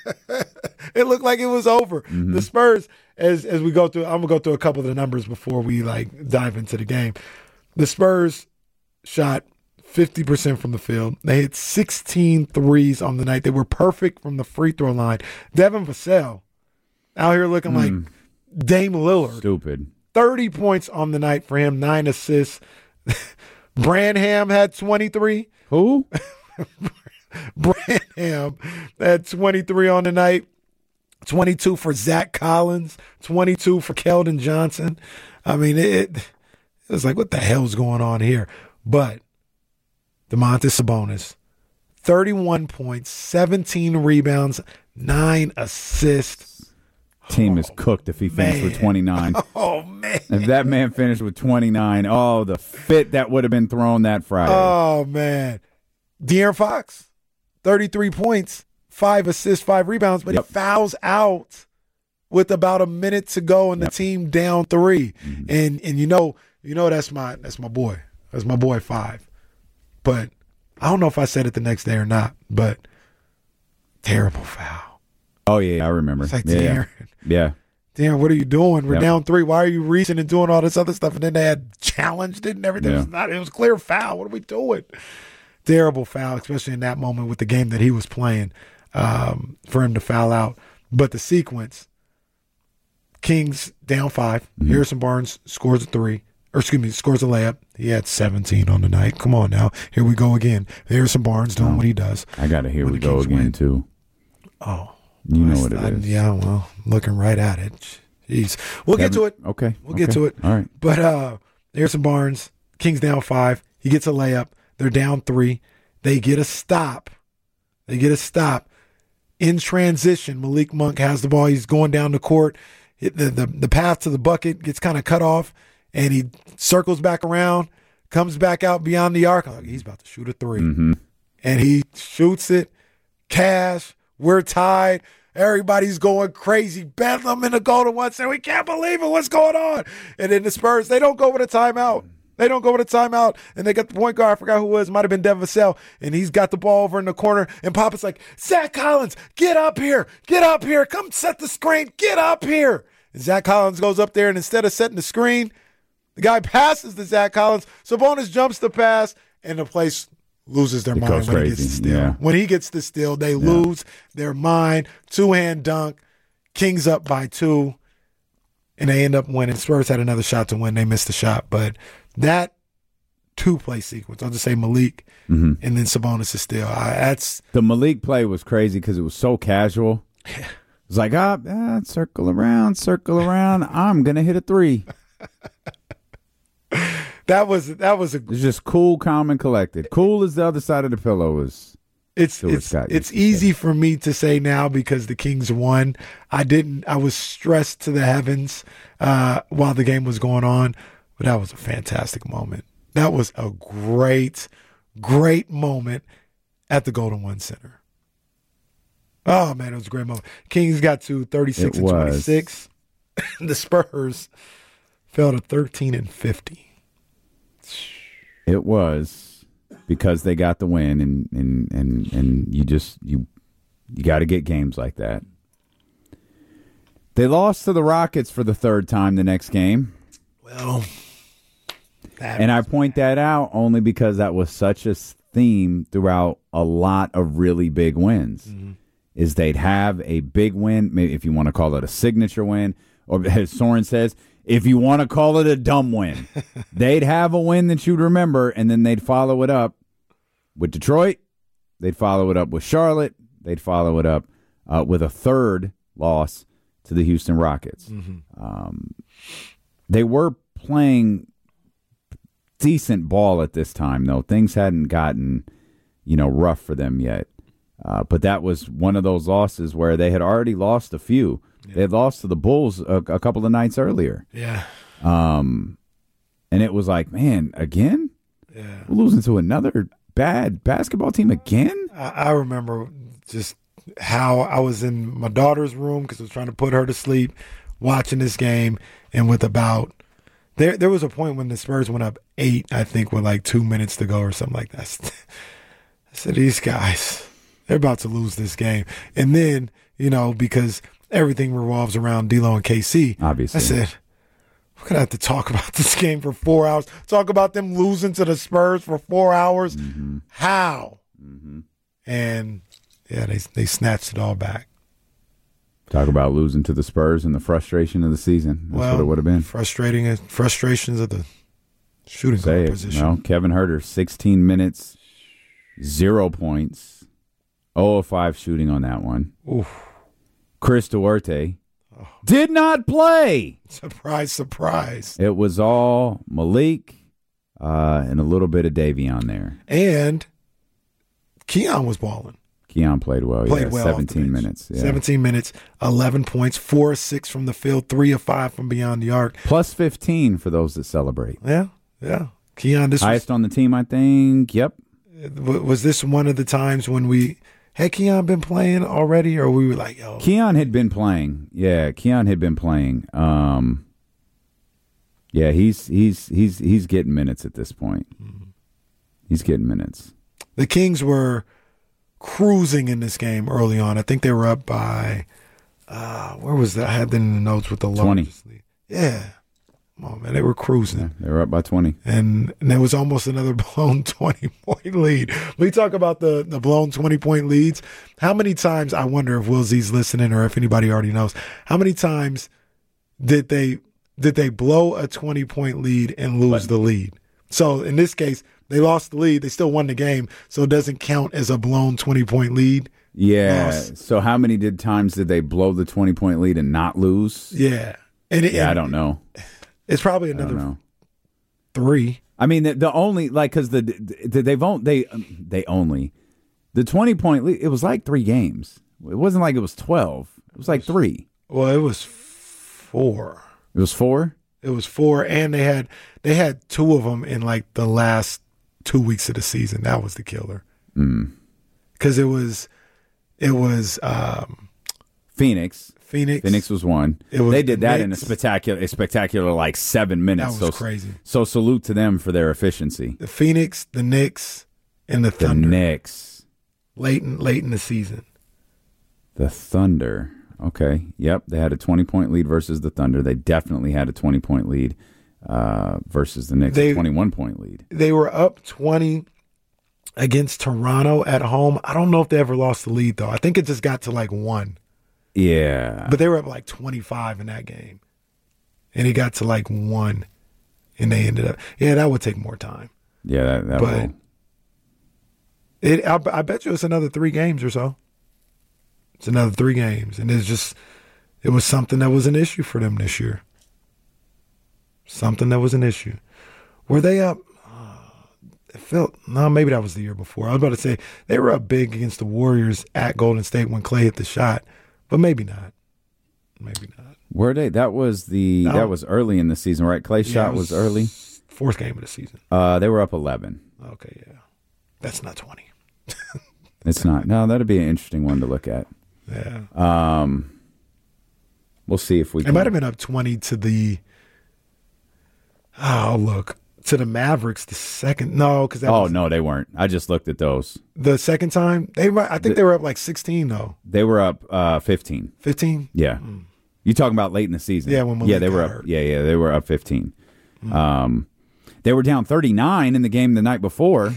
S1: it looked like it was over.
S2: Mm-hmm.
S1: The Spurs, as as we go through, I'm gonna go through a couple of the numbers before we like dive into the game. The Spurs shot fifty percent from the field. They hit sixteen threes on the night. They were perfect from the free throw line. Devin Vassell out here looking like Dame Lillard.
S2: Stupid.
S1: thirty points on the night for him, nine assists. Branham had twenty-three.
S2: Who?
S1: Branham had twenty-three on the night. twenty-two for Zach Collins. twenty-two for Keldon Johnson. I mean, it, it was like, what the hell's going on here? But Domantas Sabonis, thirty-one points, seventeen rebounds, nine assists.
S2: Team is cooked if he finished
S1: man.
S2: with twenty-nine.
S1: Oh, man.
S2: If that man finished with twenty-nine, oh, the fit that would have been thrown that Friday.
S1: Oh, man. De'Aaron Fox, thirty-three points, five assists, five rebounds, but
S2: Yep.
S1: he fouls out with about a minute to go and
S2: Yep.
S1: the team down three.
S2: Mm-hmm.
S1: And and you know, you know that's my that's my boy. That's my boy five. But I don't know if I said it the next day or not, but terrible foul.
S2: oh, yeah, I remember.
S1: It's like,
S2: yeah, yeah.
S1: De'Aaron,
S2: yeah.
S1: De'Aaron, what are you doing? We're
S2: Yep.
S1: down three. Why are you reaching and doing all this other stuff? And then they had challenged it and everything. It
S2: Yeah.
S1: was not. It was clear foul. What are we doing? Terrible foul, especially in that moment with the game that he was playing, um, for him to foul out. But the sequence, Kings down five.
S2: Mm-hmm.
S1: Harrison Barnes scores a three, or excuse me, scores a layup. He had seventeen on the night. Come on now, here we go again. Harrison Barnes doing what he does.
S2: I got to hear
S1: When
S2: we
S1: the
S2: go
S1: Kings
S2: again,
S1: win.
S2: too.
S1: Oh,
S2: You know what it
S1: I-
S2: is.
S1: Yeah, well, looking right at it. Jeez, we'll get to it.
S2: Okay.
S1: We'll get
S2: okay.
S1: to it.
S2: All right.
S1: But uh, Harrison Barnes, Kings down five. He gets a layup. They're down three. They get a stop. They get a stop. In transition, Malik Monk has the ball. He's going down the court. It, the, the, the path to the bucket gets kind of cut off, and he circles back around, comes back out beyond the arc. I'm like, he's about to shoot a three.
S2: Mm-hmm.
S1: And he shoots it. Cash, we're tied. Everybody's going crazy. Bedlam in the Golden One saying, we can't believe it. What's going on? And then the Spurs, they don't go with a timeout. They don't go with a timeout. And they got the point guard. I forgot who it was. Might have been Devin Vassell. And he's got the ball over in the corner. And Papa's like, Zach Collins, get up here. Get up here. Come set the screen. Get up here. And Zach Collins goes up there. And instead of setting the screen, the guy passes to Zach Collins. Sabonis jumps the pass. And the place loses their
S2: It
S1: mind
S2: goes
S1: when
S2: crazy,
S1: he gets the steal.
S2: yeah.
S1: When he gets the steal, they lose their mind. Two-hand dunk. Kings up by two. And they end up winning. Spurs had another shot to win. They missed the shot. But that two-play sequence, I'll just say Malik
S2: Mm-hmm.
S1: and then Sabonis is still. I, that's
S2: The Malik play was crazy because it was so casual. It was like, ah, ah, circle around, circle around. I'm going to hit a three.
S1: that was that was a
S2: It's just cool, calm, and collected. Cool as the other side of the pillow is.
S1: It's
S2: Stuart
S1: it's
S2: Scott
S1: it's
S2: used to
S1: easy for me to say now because the Kings won. I didn't. I was stressed to the heavens uh, while the game was going on, but that was a fantastic moment. That was a great, great moment at the Golden One Center. Oh man, it was a great moment. Kings got to thirty-six
S2: It
S1: and
S2: was.
S1: twenty-six. The Spurs fell to thirteen and fifty.
S2: It was because they got the win, and and and, and you just you you got to get games like that. They lost to the Rockets for the third time the next game.
S1: Well, that
S2: And I point that out only because that was such a theme throughout a lot of really big wins.
S1: Mm-hmm.
S2: Is they'd have a big win, maybe if you want to call it a signature win, or as Soren says, if you want to call it a dumb win, they'd have a win that you'd remember, and then they'd follow it up with Detroit. They'd follow it up with Charlotte. They'd follow it up uh, with a third loss to the Houston Rockets.
S1: Mm-hmm.
S2: Um, they were playing decent ball at this time, though. Things hadn't gotten, you know, rough for them yet. Uh, but that was one of those losses where they had already lost a few. Yeah. They had lost to the Bulls a, a couple of nights earlier.
S1: Yeah.
S2: Um, and it was like, man, again?
S1: Yeah.
S2: We're losing to another bad basketball team again?
S1: I, I remember just how I was in my daughter's room because I was trying to put her to sleep, watching this game, and with about there there was a point when the Spurs went up eight, I think, with like two minutes to go or something like that. I said, these guys, they're about to lose this game. And then, you know, because everything revolves around D'Lo and K C,
S2: Obviously.
S1: I said, we're going to have to talk about this game for four hours. Talk about them losing to the Spurs for four hours.
S2: Mm-hmm.
S1: How?
S2: Mm-hmm.
S1: And, yeah, they they snatched it all back.
S2: Talk about losing to the Spurs and the frustration of the season. That's
S1: well,
S2: what it would have been.
S1: Frustrating frustrations of the shooting
S2: Say
S1: guard
S2: it.
S1: position.
S2: Well, Kevin Huerter, sixteen minutes, zero points, zero of five shooting on that one.
S1: Oof.
S2: Chris Duarte did not play.
S1: Surprise, surprise.
S2: It was all Malik uh, and a little bit of Davion there.
S1: And Keon was balling.
S2: Keon played well.
S1: Played
S2: yeah,
S1: well. off the
S2: seventeen
S1: bench.
S2: minutes. Yeah.
S1: seventeen minutes, eleven points, four of six from the field, three of five from beyond the arc.
S2: Plus fifteen for those that celebrate.
S1: Yeah, yeah. Keon, this
S2: Highest on the team, I think. Yep.
S1: was, was this one of the times when we had Keon been playing already, or we were like, yo.
S2: Keon had been playing. Yeah, Keon had been playing. Um, yeah, he's he's he's he's getting minutes at this point. He's getting minutes.
S1: The Kings were cruising in this game early on. I think they were up by, uh, where was that? I had that in the notes with the
S2: twenty.
S1: largest lead. Yeah. Come on, man. They were cruising.
S2: Yeah, they were up by twenty.
S1: And, and there was almost another blown twenty-point lead. We talk about the, the blown twenty-point leads. How many times, I wonder if Will Z's listening or if anybody already knows, how many times did they did they blow a twenty-point lead and lose
S2: What?
S1: the lead? So in this case, they lost the lead. They still won the game, so it doesn't count as a blown twenty-point lead.
S2: Yeah.
S1: Loss.
S2: So how many did times did they blow the twenty-point lead and not lose?
S1: Yeah. And it,
S2: Yeah, I
S1: and
S2: don't know.
S1: It's probably
S2: I don't
S1: another
S2: know.
S1: three.
S2: I mean, the, the only like because the, the they've only they um, they only the twenty point lead. It was like three games. It wasn't like it was twelve. It was like three.
S1: Well, it was four.
S2: It was four.
S1: It was four, and they had they had two of them in like the last two weeks of the season. That was the killer. Because it was it was um,
S2: Phoenix.
S1: Phoenix.
S2: Phoenix was one.
S1: It was
S2: they did that in a
S1: Knicks.
S2: spectacular, a spectacular like seven minutes.
S1: That was
S2: so
S1: crazy.
S2: So salute to them for their efficiency.
S1: The Phoenix, the Knicks, and the
S2: The
S1: Thunder.
S2: Knicks,
S1: Late in, late in the season.
S2: the Thunder. Okay, yep, they had a twenty-point lead versus the Thunder. They definitely had a twenty-point lead uh, versus the Knicks,
S1: They-
S2: a twenty-one-point lead.
S1: They were up twenty against Toronto at home. I don't know if they ever lost the lead, though. I think it just got to like one.
S2: Yeah,
S1: But they were up like twenty-five in that game. And it got to like one. And they ended up. Yeah, that would take more time.
S2: yeah, that, that
S1: But
S2: will.
S1: it, I, I bet you it's another three games or so. It's another three games. And it's just, it was something that was an issue for them this year. Something that was an issue. Were they up? Uh, it felt, no, maybe that was the year before. I was about to say, they were up big against the Warriors at Golden State when Clay hit the shot. But maybe not. Maybe not.
S2: Were they? That was the
S1: No.
S2: that was early in the season, right? Clay's
S1: Yeah,
S2: shot
S1: it
S2: was, early.
S1: Fourth game of the season.
S2: Uh, they were up eleven.
S1: Okay, yeah. That's not twenty.
S2: It's not. No, that'd be an interesting one to look at.
S1: Yeah.
S2: Um, we'll see if we.
S1: It
S2: can.
S1: might have been up twenty to the. Oh, look. To the Mavericks the second. No, because that
S2: Oh
S1: was
S2: no, they weren't. I just looked at those.
S1: the second time. They might- I think they were up like sixteen, though.
S2: They were up uh, fifteen.
S1: fifteen?
S2: Yeah, you talking about late in the season?
S1: Yeah, when Malik
S2: yeah they were
S1: got
S2: up.
S1: hurt.
S2: Yeah, yeah, they were up fifteen. Um, they were down thirty nine in the game the night before.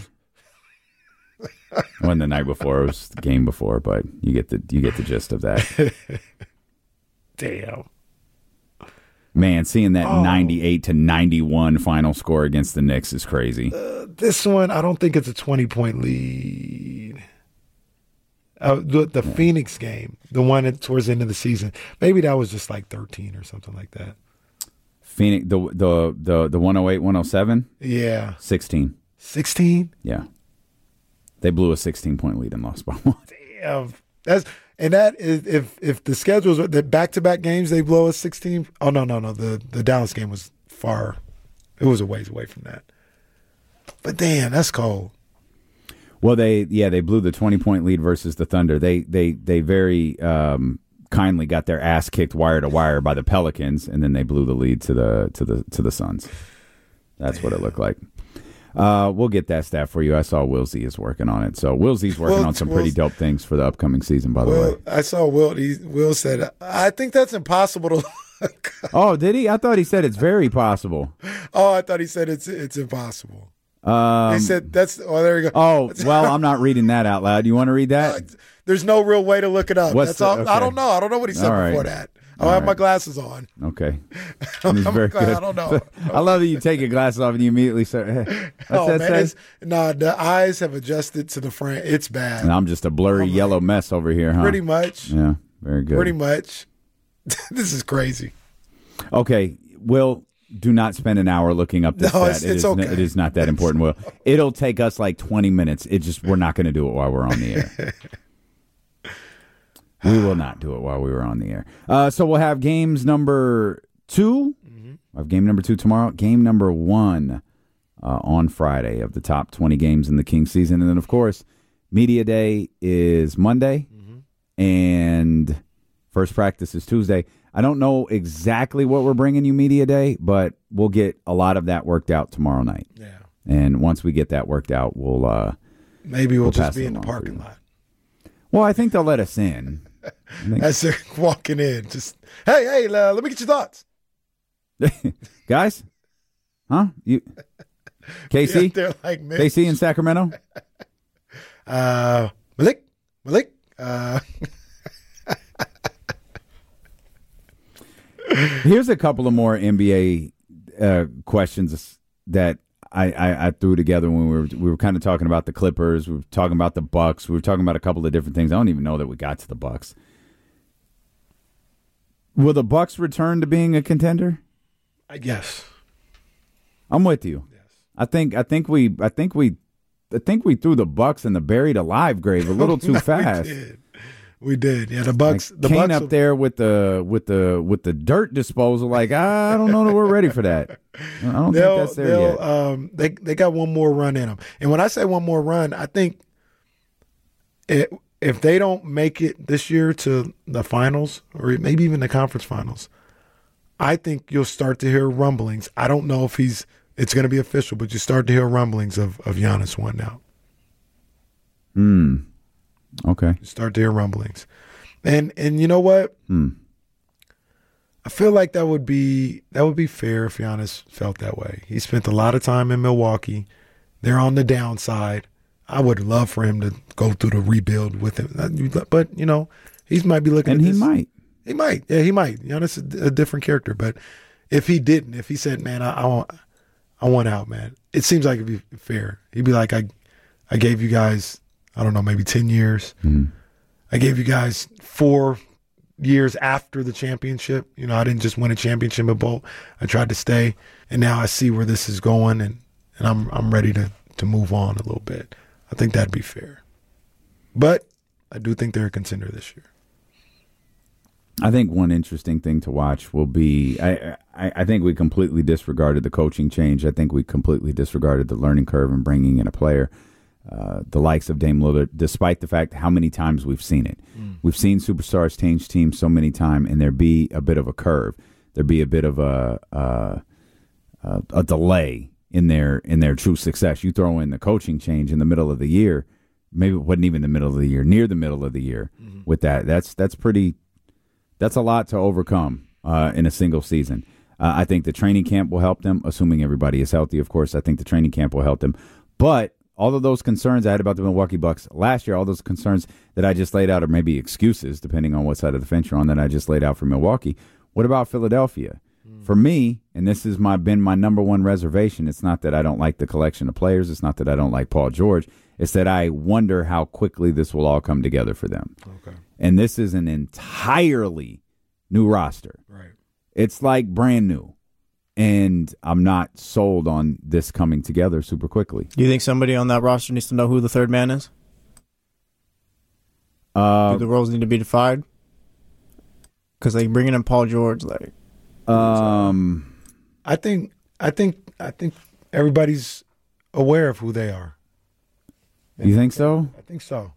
S2: When the night before it was the game before, but you get the you get the gist of that.
S1: Damn.
S2: Man, seeing that
S1: Oh.
S2: ninety-eight to ninety-one final score against the Knicks is crazy.
S1: This one, I don't think it's a twenty-point lead. Uh, the the Phoenix game, the one that, towards the end of the season, maybe that was just like thirteen or something like that.
S2: Phoenix, the the the the one oh eight one oh seven,
S1: Yeah.
S2: sixteen.
S1: sixteen?
S2: Yeah, they blew a sixteen point lead and lost by one.
S1: Damn. That's and that is if if the schedules the back to back games they blow a sixteen. Oh no no no the the Dallas game was far. It was a ways away from that. But damn, that's cold.
S2: Well, they yeah they blew the twenty point lead versus the Thunder. They they they very um, kindly got their ass kicked wire to wire by the Pelicans, and then they blew the lead to the to the to the Suns. That's what it looked like. Uh, we'll get that stat for you. I saw Wilsey is working on it. So Wilsey's working
S1: Will-
S2: on some pretty
S1: Will-
S2: dope things for the upcoming season. By the
S1: Will,
S2: way.
S1: I saw Will. He, Will said, "I think that's impossible to."
S2: Oh, did he? I thought he said it's very possible.
S1: Oh, I thought he said it's it's impossible.
S2: Um,
S1: He said that's. Oh, there you go.
S2: oh, well, I'm not reading that out loud. You want to read that?
S1: There's no real way to look it up.
S2: What's
S1: That's
S2: the-
S1: all.
S2: okay.
S1: I don't know. I don't know what he said
S2: All right.
S1: before that. I'll
S2: All
S1: have my
S2: right.
S1: glasses on.
S2: Okay.
S1: I'm
S2: It's very
S1: glad-
S2: good.
S1: I don't know.
S2: I love that you take your glasses off and you immediately say, hey, what's
S1: Oh
S2: that
S1: man,
S2: say?
S1: it's, nah, the eyes have adjusted to the frame. It's bad.
S2: And I'm just a blurry yellow mess over here, huh?
S1: Pretty much.
S2: Yeah, very good.
S1: Pretty much. This is crazy.
S2: Okay, Will, do not spend an hour looking up this
S1: No,
S2: stat.
S1: it's-
S2: It
S1: it's
S2: is-
S1: okay.
S2: It is not that important, Will. It'll take us like twenty minutes. It just we're not going to do it while we're on the air. We will not do it while we were on the air. Uh, so we'll have games number 2
S1: Mm-hmm.
S2: We'll have game number two tomorrow. Game number one uh, on Friday of the top twenty games in the Kings season, and then of course, media day is Monday,
S1: Mm-hmm.
S2: and first practice is Tuesday. I don't know exactly what we're bringing you media day, but we'll get a lot of that worked out tomorrow night.
S1: Yeah.
S2: And once we get that worked out, we'll. Uh,
S1: Maybe we'll,
S2: We'll
S1: just
S2: pass
S1: be
S2: it
S1: in the
S2: along for
S1: parking
S2: you.
S1: lot.
S2: well, I think they'll let us in.
S1: As they're walking in, just hey, hey, uh, let me get your thoughts.
S2: Guys, huh? You, K C,
S1: Yeah, they're like Mitch.
S2: K C in Sacramento.
S1: Uh, Malik, Malik. Uh,
S2: Here's a couple of more N B A uh, questions that I, I, I threw together when we were we were kind of talking about the Clippers. We were talking about the Bucks. We were talking about a couple of different things. I don't even know that we got to the Bucks. Will the Bucks return to being a contender?
S1: I guess.
S2: I'm with you.
S1: Yes.
S2: I think I think we I think we I think we threw the Bucks in the buried alive grave a little too
S1: No,
S2: fast.
S1: We did. We did. Yeah, the Bucks.
S2: Like
S1: the
S2: Kane
S1: Bucks
S2: up there with the with the with the dirt disposal. Like I don't know that we're ready for that. I don't think
S1: They'll,
S2: that's there
S1: they'll,
S2: yet.
S1: um, they they got one more run in them. And when I say one more run, I think it, if they don't make it this year to the finals or maybe even the conference finals, I think you'll start to hear rumblings. I don't know if he's it's going to be official, but you start to hear rumblings of of Giannis one now.
S2: Hmm. Okay.
S1: You start to hear rumblings, and and you know what?
S2: Hmm.
S1: I feel like that would be that would be fair if Giannis felt that way. He spent a lot of time in Milwaukee. They're on the downside. I would love for him to go through the rebuild with him, but you know he might be looking.
S2: And
S1: at
S2: he
S1: this.
S2: might.
S1: He might. Yeah, he might. Giannis is a different character, but if he didn't, if he said, "Man, I, I want, I want out, man," it seems like it'd be fair. He'd be like, "I, I gave you guys, I don't know, maybe ten years.
S2: Mm-hmm.
S1: I gave you guys four." years after the championship. You know, I didn't just win a championship at Bolt. I tried to stay, and now I see where this is going, and, and I'm I'm ready to, to move on a little bit. I think that'd be fair. But I do think they're a contender this year.
S2: I think one interesting thing to watch will be I, I, I think we completely disregarded the coaching change. I think we completely disregarded the learning curve and bringing in a player. Uh, the likes of Dame Lillard, despite the fact how many times we've seen it. Mm. We've seen superstars change teams so many times, and there be a bit of a curve. There be a bit of a uh, uh, a delay in their in their true success. You throw in the coaching change in the middle of the year, maybe it wasn't even the middle of the year, near the middle of the year. Mm-hmm. With that, that's that's pretty. That's a lot to overcome uh, in a single season. Uh, I think the training camp will help them, assuming everybody is healthy. Of course, I think the training camp will help them, but. All of those concerns I had about the Milwaukee Bucks last year, all those concerns that I just laid out, or maybe excuses, depending on what side of the fence you're on, that I just laid out for Milwaukee. What about Philadelphia? Mm. For me, and this has my been my number one reservation, it's not that I don't like the collection of players. It's not that I don't like Paul George. It's that I wonder how quickly this will all come together for them.
S1: Okay.
S2: And this is an entirely new roster.
S1: Right.
S2: It's like brand new. And I'm not sold on this coming together super quickly.
S4: Do you think somebody on that roster needs to know who the third man is?
S2: Uh,
S4: Do the roles need to be defined? Because like bringing in Paul George, like,
S2: um,
S1: I think I think I think everybody's aware of who they are.
S2: You think so?
S1: I think so.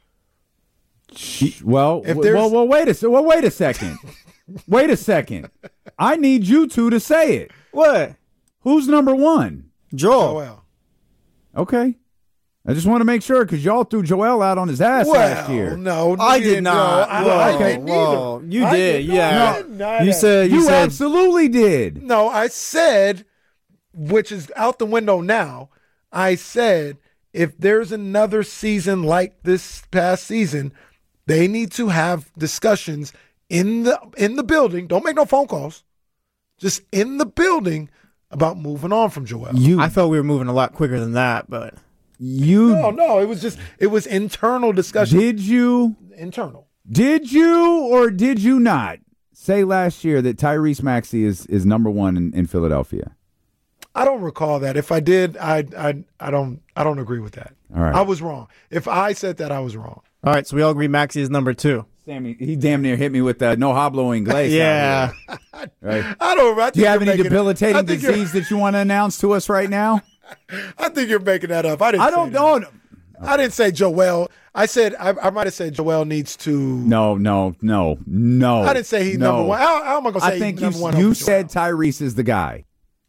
S2: Well,
S1: If
S2: w-
S1: there's-
S2: well, well, wait a se- well, wait a second. Wait a second. I need you two to say it.
S4: what?
S2: Who's number one?
S4: Joel.
S1: Oh well.
S2: Okay. I just want to make sure because y'all threw Joel out on his ass last year.
S1: No,
S4: I
S1: you
S4: did
S1: didn't.
S4: not.
S1: No, I,
S4: Whoa,
S1: I didn't
S4: whoa.
S1: either.
S4: You
S1: I
S4: did,
S1: no,
S4: yeah.
S1: I did not.
S4: You said you,
S2: You
S4: said
S2: absolutely did.
S1: No, I said, which is out the window now. I said, if there's another season like this past season, they need to have discussions in the in the building. Don't make no phone calls. Just in the building about moving on from Joel.
S2: You,
S4: I felt we were moving a lot quicker than that, but
S2: you
S1: No, no, it was just it was internal discussion.
S2: did you
S1: internal.
S2: did you or did you not say last year that Tyrese Maxey is is number one in, in Philadelphia?
S1: I don't recall that. If I did, I I I don't I don't agree with that.
S2: All right.
S1: I was wrong. If I said that, I was wrong.
S4: all right. So we all agree Maxey is number two.
S2: Sammy, he damn near hit me with the no hablo inglés.
S4: Yeah.
S2: out here, right?
S1: I don't. I think
S2: Do you have
S1: you're
S2: any
S1: making- I
S2: debilitating
S1: think you're-
S2: disease that you want to announce to us right now?
S1: I think you're making that up. I didn't.
S2: I
S1: say
S2: don't
S1: that.
S2: know.
S1: I didn't say Joel. I said I, I might have said Joel needs to.
S2: No, no, no, no.
S1: I didn't say he's
S2: no.
S1: number one. How, how am I going to say
S2: I think
S1: he's
S2: you,
S1: number one?
S2: you
S1: over
S2: said
S1: Joel?
S2: Tyrese is the guy.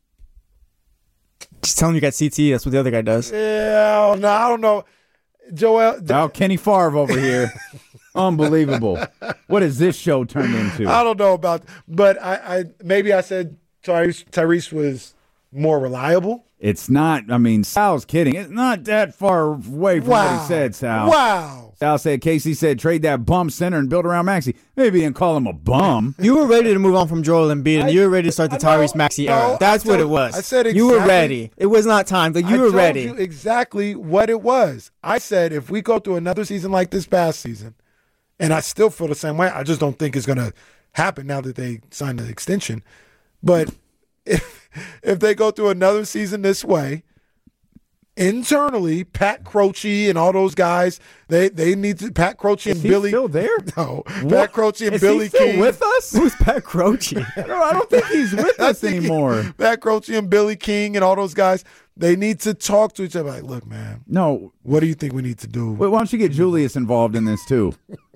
S4: Just tell him you got C T E. That's what the other guy does.
S1: Yeah, no, I don't know. Joel.
S2: Oh, Kenny Favre over here. Unbelievable. What has this show turned into?
S1: I don't know about, but I, I maybe I said Tyrese, Tyrese was more reliable.
S2: It's not, I mean, Sal's kidding. It's not that far away from
S1: Wow.
S2: what he said, Sal.
S1: Wow.
S2: Sal said, Casey said, trade that bum center and build around Maxey. Maybe he didn't call him a bum.
S4: You were ready to move on from Joel Embiid, and you were ready to start the
S1: I know,
S4: Tyrese Maxey
S1: no,
S4: era. That's
S1: I
S4: what
S1: told-
S4: it was.
S1: I said
S4: you were
S1: exactly-
S4: ready. It was not time, but you
S1: I
S4: were
S1: told
S4: ready.
S1: you exactly what it was. I said if we go through another season like this past season, and I still feel the same way. I just don't think it's going to happen now that they signed the extension. But if if they go through another season this way, internally, Pat Croce and all those guys, they they need to. Pat Croce and
S2: Is he
S1: Billy
S2: still there?
S1: No,
S2: What?
S1: Pat Croce and
S2: Is
S1: Billy
S2: he still
S1: King
S2: with us?
S4: Who's Pat Croce?
S2: I don't, I don't think he's with
S1: I
S2: us
S1: think he-
S2: anymore.
S1: Pat Croce and Billy King and all those guys, they need to talk to each other. Like, look, man,
S2: No.
S1: what do you think we need to do?
S2: Wait, why don't you get Julius involved in this too?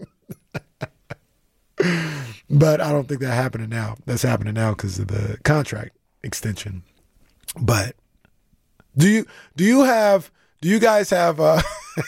S1: But I don't think that's happening now. That's happening now because of the contract extension. But do you do you have do you guys have uh,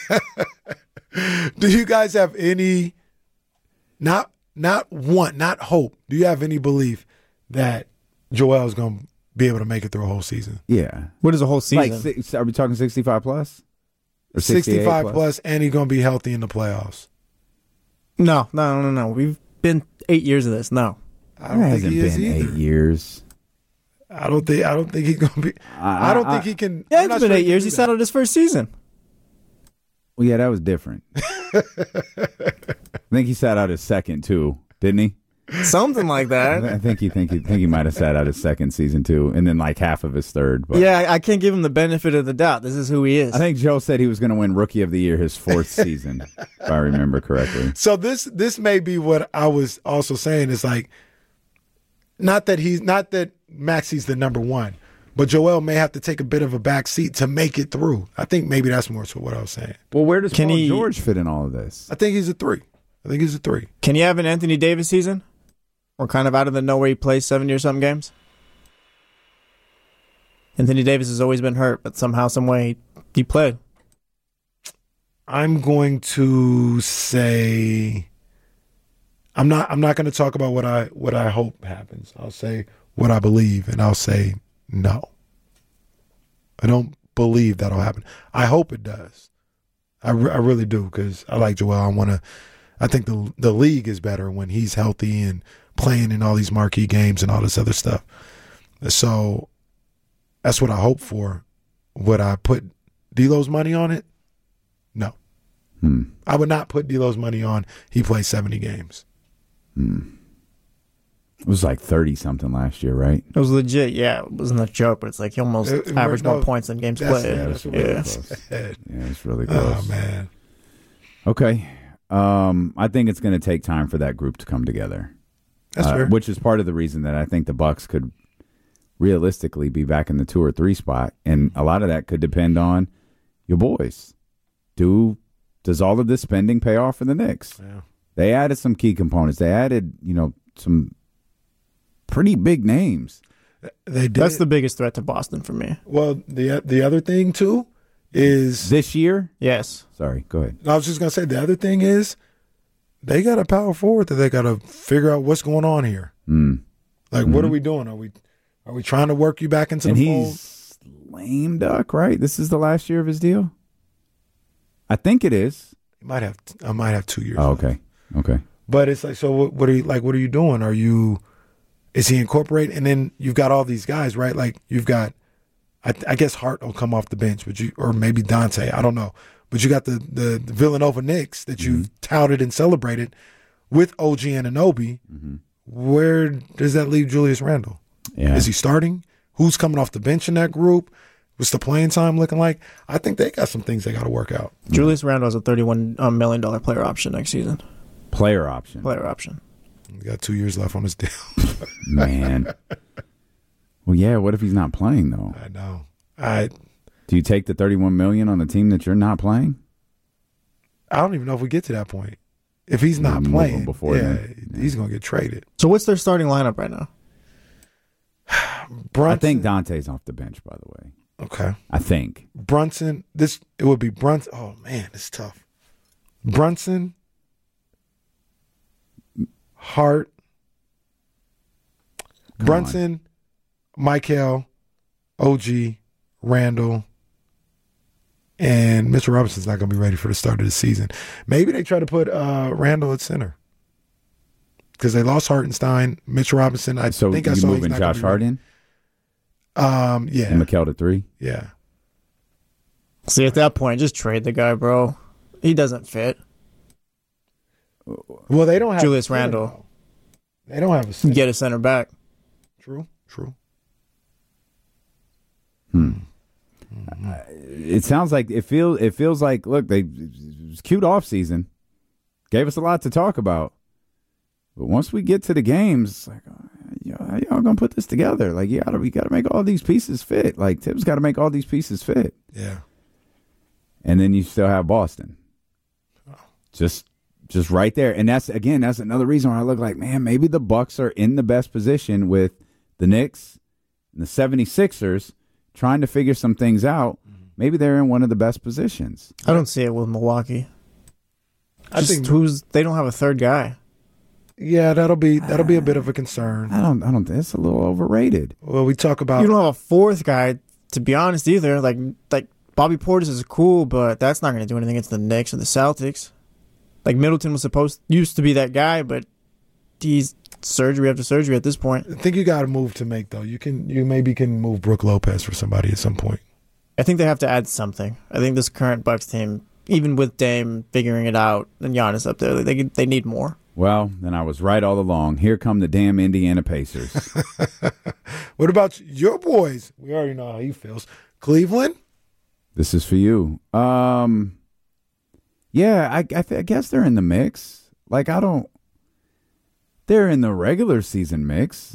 S1: do you guys have any not not want not hope? Do you have any belief that Joel is going to be able to make it through a whole season?
S2: Yeah.
S4: What is a whole season?
S2: Like, six, are we talking sixty-five plus? Or sixty-eight
S1: sixty-five plus, and he's going to be healthy in the playoffs.
S4: no, no, no, no. We've been eight years of this. No.
S1: I
S2: It
S1: don't think
S2: hasn't
S1: he is
S2: been
S1: either.
S2: eight years.
S1: I don't think I don't think he's going to be.
S2: I-
S1: I, don't
S2: I-
S1: think he can.
S4: Yeah,
S1: I'm
S4: it's
S1: not
S4: been
S1: sure
S4: eight
S1: can
S4: years.
S1: do
S4: He
S1: that.
S4: settled his first season.
S2: Well, yeah, that was different. I think he sat out his second too, didn't he?
S4: Something like
S2: I
S4: that.
S2: think he think he think he might have sat out his second season too, and then like half of his third. But
S4: Yeah, I I can't give him the benefit of the doubt. This is who he is.
S2: I think Joe said he was going to win Rookie of the Year his fourth season, if I remember correctly.
S1: So this this may be what I was also saying is like, not that he's not that Maxi's the number one, but Joel may have to take a bit of a back seat to make it through. I think maybe that's more so what I was saying.
S2: Well, where does
S4: Can
S2: Paul
S4: he-
S2: George fit in all of this?
S1: I think he's a three. I think he's a three.
S4: Can you have an Anthony Davis season? Or kind of out of the nowhere he plays seventy or something games? Anthony Davis has always been hurt, but somehow, some way, he played.
S1: I'm going to say I'm not I'm not going to talk about what I what I hope happens. I'll say what I believe, and I'll say no. I don't believe that'll happen. I hope it does. I, re- I really do because I like Joel. I want to. I think the the league is better when he's healthy and playing in all these marquee games and all this other stuff. So that's what I hope for. Would I put D'Lo's money on it? No.
S2: Hmm.
S1: I would not put D'Lo's money on he plays seventy games.
S2: It was like thirty something last year, right?
S4: It was legit, yeah. It wasn't a joke, but it's like he almost
S1: It- it
S4: averaged
S1: worked
S4: more
S1: out.
S4: points than games
S1: That's-
S4: played.
S1: yeah,
S4: Yeah,
S1: that's what
S2: really
S1: it
S2: close.
S1: Head.
S2: Yeah, it's really close.
S1: Oh man.
S2: Okay. Um, I think it's going to take time for that group to come together.
S1: That's
S2: uh,
S1: fair.
S2: Which is part of the reason that I think the Bucks could realistically be back in the two or three spot, and a lot of that could depend on your boys. Do does all of this spending pay off for the Knicks?
S1: Yeah.
S2: They added some key components. They added, you know, some pretty big names.
S1: They did.
S4: That's the biggest threat to Boston for me.
S1: well, the the other thing too is
S2: This year,
S4: Yes.
S2: sorry, go ahead.
S1: I was just gonna say the other thing is they got a power forward that they got to figure out what's going on here.
S2: Mm.
S1: Like, what are we doing? Are we are we trying to work you back into
S2: And
S1: the fold?
S2: he's lame duck, right? This is the last year of his deal. I think it is.
S1: You might have I might have two years.
S2: Oh,
S1: left.
S2: okay, okay.
S1: But it's like, so what, what are you like? What are you doing? Are you? Is he incorporating? And then you've got all these guys, right? Like you've got, I, I guess Hart will come off the bench, but you or maybe Dante. I don't know. But you got the the, the Villanova Knicks that you've
S2: Mm-hmm.
S1: touted and celebrated with O G Anunoby.
S2: Mm-hmm.
S1: Where does that leave Julius Randle?
S2: Yeah.
S1: Is he starting? Who's coming off the bench in that group? What's the playing time looking like? I think they got some things they got to work out.
S4: Julius Randle has a thirty-one million dollars player option next season.
S2: Player option,
S4: Player option.
S1: He got two years left on his deal.
S2: man. Well, yeah. What if he's not playing though?
S1: I know. I
S2: Do you take the thirty-one million on the team that you're not playing?
S1: I don't even know if we get to that point. If he's not
S2: Move him
S1: playing,
S2: before
S1: yeah,
S2: then.
S1: he's gonna get traded.
S4: So what's their starting lineup right now?
S1: Brunson,
S2: I think Dante's off the bench. By the way,
S1: okay.
S2: I think
S1: Brunson. This it would be Brunson. Oh man, it's tough. Brunson, Hart,
S2: Come
S1: Brunson, Michael, O G, Randall, and Mitchell Robinson's not going to be ready for the start of the season. Maybe they try to put uh, Randall at center because they lost Hartenstein. Mitchell Robinson, I
S2: so.
S1: think I
S2: You
S1: saw he's
S2: moving
S1: not gonna
S2: Josh
S1: be
S2: Hart
S1: ready.
S2: in
S1: Um, yeah,
S2: and Mikal to three.
S1: yeah.
S4: See, at that point, just trade the guy, bro. He doesn't fit.
S1: Well, they don't have
S4: Julius
S1: a center,
S4: Randle.
S1: though. They don't have a center.
S4: Get a center back.
S1: True, true.
S2: I it sounds like it feels it feels like look they it was cute off season, gave us a lot to talk about, but once we get to the games, it's like oh, how y'all gonna put this together? Like you gotta we gotta make all these pieces fit. Like Tibbs got to make all these pieces fit.
S1: Yeah,
S2: and then you still have Boston, just just right there, and that's again that's another reason why I look like man maybe the Bucks are in the best position with the Knicks and the seventy-sixers trying to figure some things out. Maybe they're in one of the best positions.
S4: I don't see it with Milwaukee.
S1: I
S4: Just
S1: think
S4: who's they don't have a third guy.
S1: yeah, that'll be that'll be a bit of a concern.
S2: I don't I don't it's a little overrated.
S1: Well, we talk about
S4: You don't have a fourth guy, to be honest, either. Like like Bobby Portis is cool, but that's not going to do anything against the Knicks or the Celtics. Like Middleton was supposed used to be that guy, but he's surgery after surgery at this point.
S1: I think you got a move to make though. You can you maybe can move Brook Lopez for somebody at some point.
S4: I think they have to add something. I think this current Bucks team, even with Dame figuring it out and Giannis up there, they they need more.
S2: Well, then I was right all along. Here come the damn Indiana Pacers.
S1: What about your boys? We already know how he feels. Cleveland?
S2: This is for you. Um, yeah, I, I, th- I guess they're in the mix. Like, I don't. They're in the regular season mix.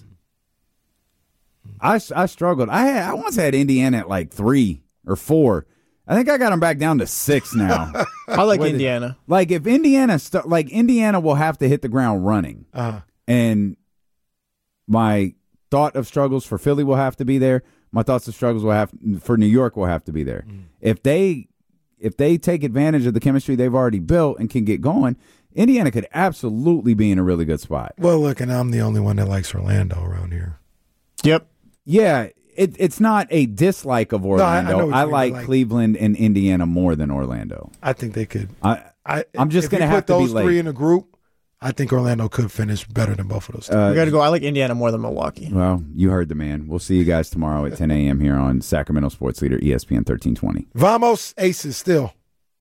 S2: I, I struggled. I had, I once had Indiana at like three or four. I think I got them back down to six now.
S4: I like
S2: What is-
S4: Indiana.
S2: Like if Indiana, st- like Indiana will have to hit the ground running,
S1: Uh,
S2: and my thought of struggles for Philly will have to be there. My thoughts of struggles will have for New York will have to be there.
S1: Mm.
S2: If they if they take advantage of the chemistry they've already built and can get going, Indiana could absolutely be in a really good spot.
S1: well, look, and I'm the only one that likes Orlando around here.
S4: Yep.
S2: Yeah, it, it's not a dislike of
S1: I- I
S2: Orlando.
S1: know
S2: I,
S1: what you mean,
S2: like,
S1: but like-
S2: Cleveland and Indiana more than Orlando.
S1: I think they could.
S2: I
S1: I,
S2: I'm just
S1: if
S2: gonna
S1: you
S2: have
S1: put
S2: to be
S1: those
S2: late.
S1: three in a group. I think Orlando could finish better than both of those. teams.
S2: uh,
S4: We got to go. I like Indiana more than Milwaukee.
S2: Well, you heard the man. We'll see you guys tomorrow at ten a.m. here on Sacramento Sports Leader E S P N thirteen twenty.
S1: Vamos Aces still.